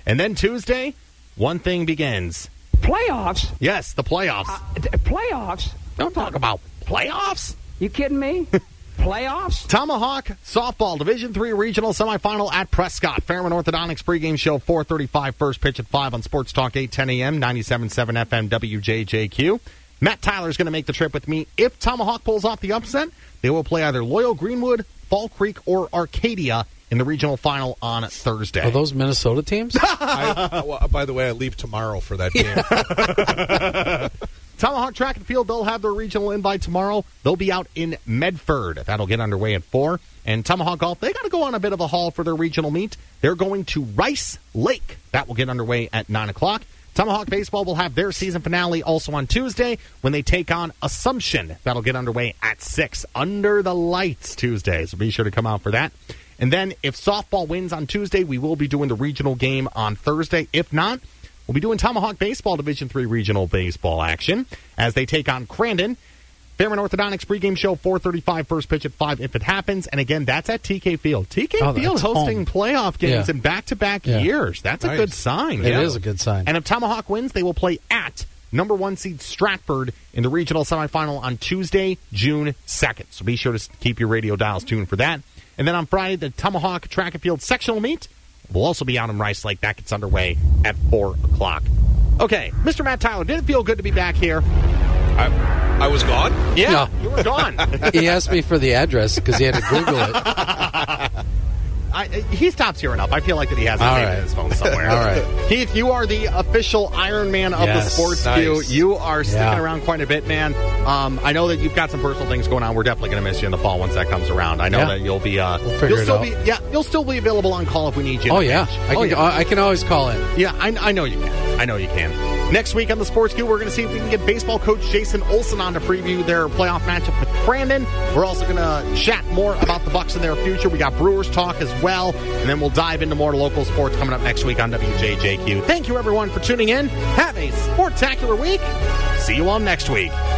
And then Tuesday, one thing begins. Playoffs? Yes, the playoffs. Playoffs? Don't talk about playoffs. You kidding me? Playoffs? Tomahawk Softball Division III Regional Semifinal at Prescott. Fairmont Orthodontics pregame show 4:35, first pitch at 5 on Sports Talk 810 a.m., 97.7 FM WJJQ. Matt Tyler's going to make the trip with me. If Tomahawk pulls off the upset, they will play either Loyal Greenwood, Fall Creek, or Arcadia in the regional final on Thursday. Are those Minnesota teams? By the way, I leave tomorrow for that game. Tomahawk Track and Field, they'll have their regional invite tomorrow. They'll be out in Medford. That'll get underway at 4. And Tomahawk Golf, they got to go on a bit of a haul for their regional meet. They're going to Rice Lake. That will get underway at 9 o'clock. Tomahawk Baseball will have their season finale also on Tuesday when they take on Assumption. That'll get underway at 6. Under the lights Tuesday, so be sure to come out for that. And then if softball wins on Tuesday, we will be doing the regional game on Thursday. If not, we'll be doing Tomahawk Baseball Division III regional baseball action as they take on Crandon. Fairmont Orthodontics pregame show 4:35, first pitch at 5 if it happens. And again, that's at TK Field. TK Field hosting playoff games in back-to-back years. That's a good sign. It is a good sign. And if Tomahawk wins, they will play at number 1 seed Stratford in the regional semifinal on Tuesday, June 2nd. So be sure to keep your radio dials tuned for that. And then on Friday, the Tomahawk Track and Field sectional meet will also be out in Rice Lake. That gets underway at 4 o'clock. Okay, Mr. Matt Tyler, did it feel good to be back here? I was gone? Yeah, you were gone. He asked me for the address because he had to Google it. He stops here enough. I feel like that he has it in his phone somewhere. All right. Keith, you are the official Iron Man of the Sports Queue. You are sticking around quite a bit, man. I know that you've got some personal things going on. We're definitely going to miss you in the fall once that comes around. I know that you'll be you'll still be available on call if we need you. I can always call in. Yeah, I know you can. I know you can. Next week on the Sports Queue, we're going to see if we can get baseball coach Jason Olson on to preview their playoff matchup with Crandon. We're also going to chat more about the Bucs and their future. We got Brewers talk as well, and then we'll dive into more local sports coming up next week on WJJQ. Thank you, everyone, for tuning in. Have a sportacular week. See you all next week.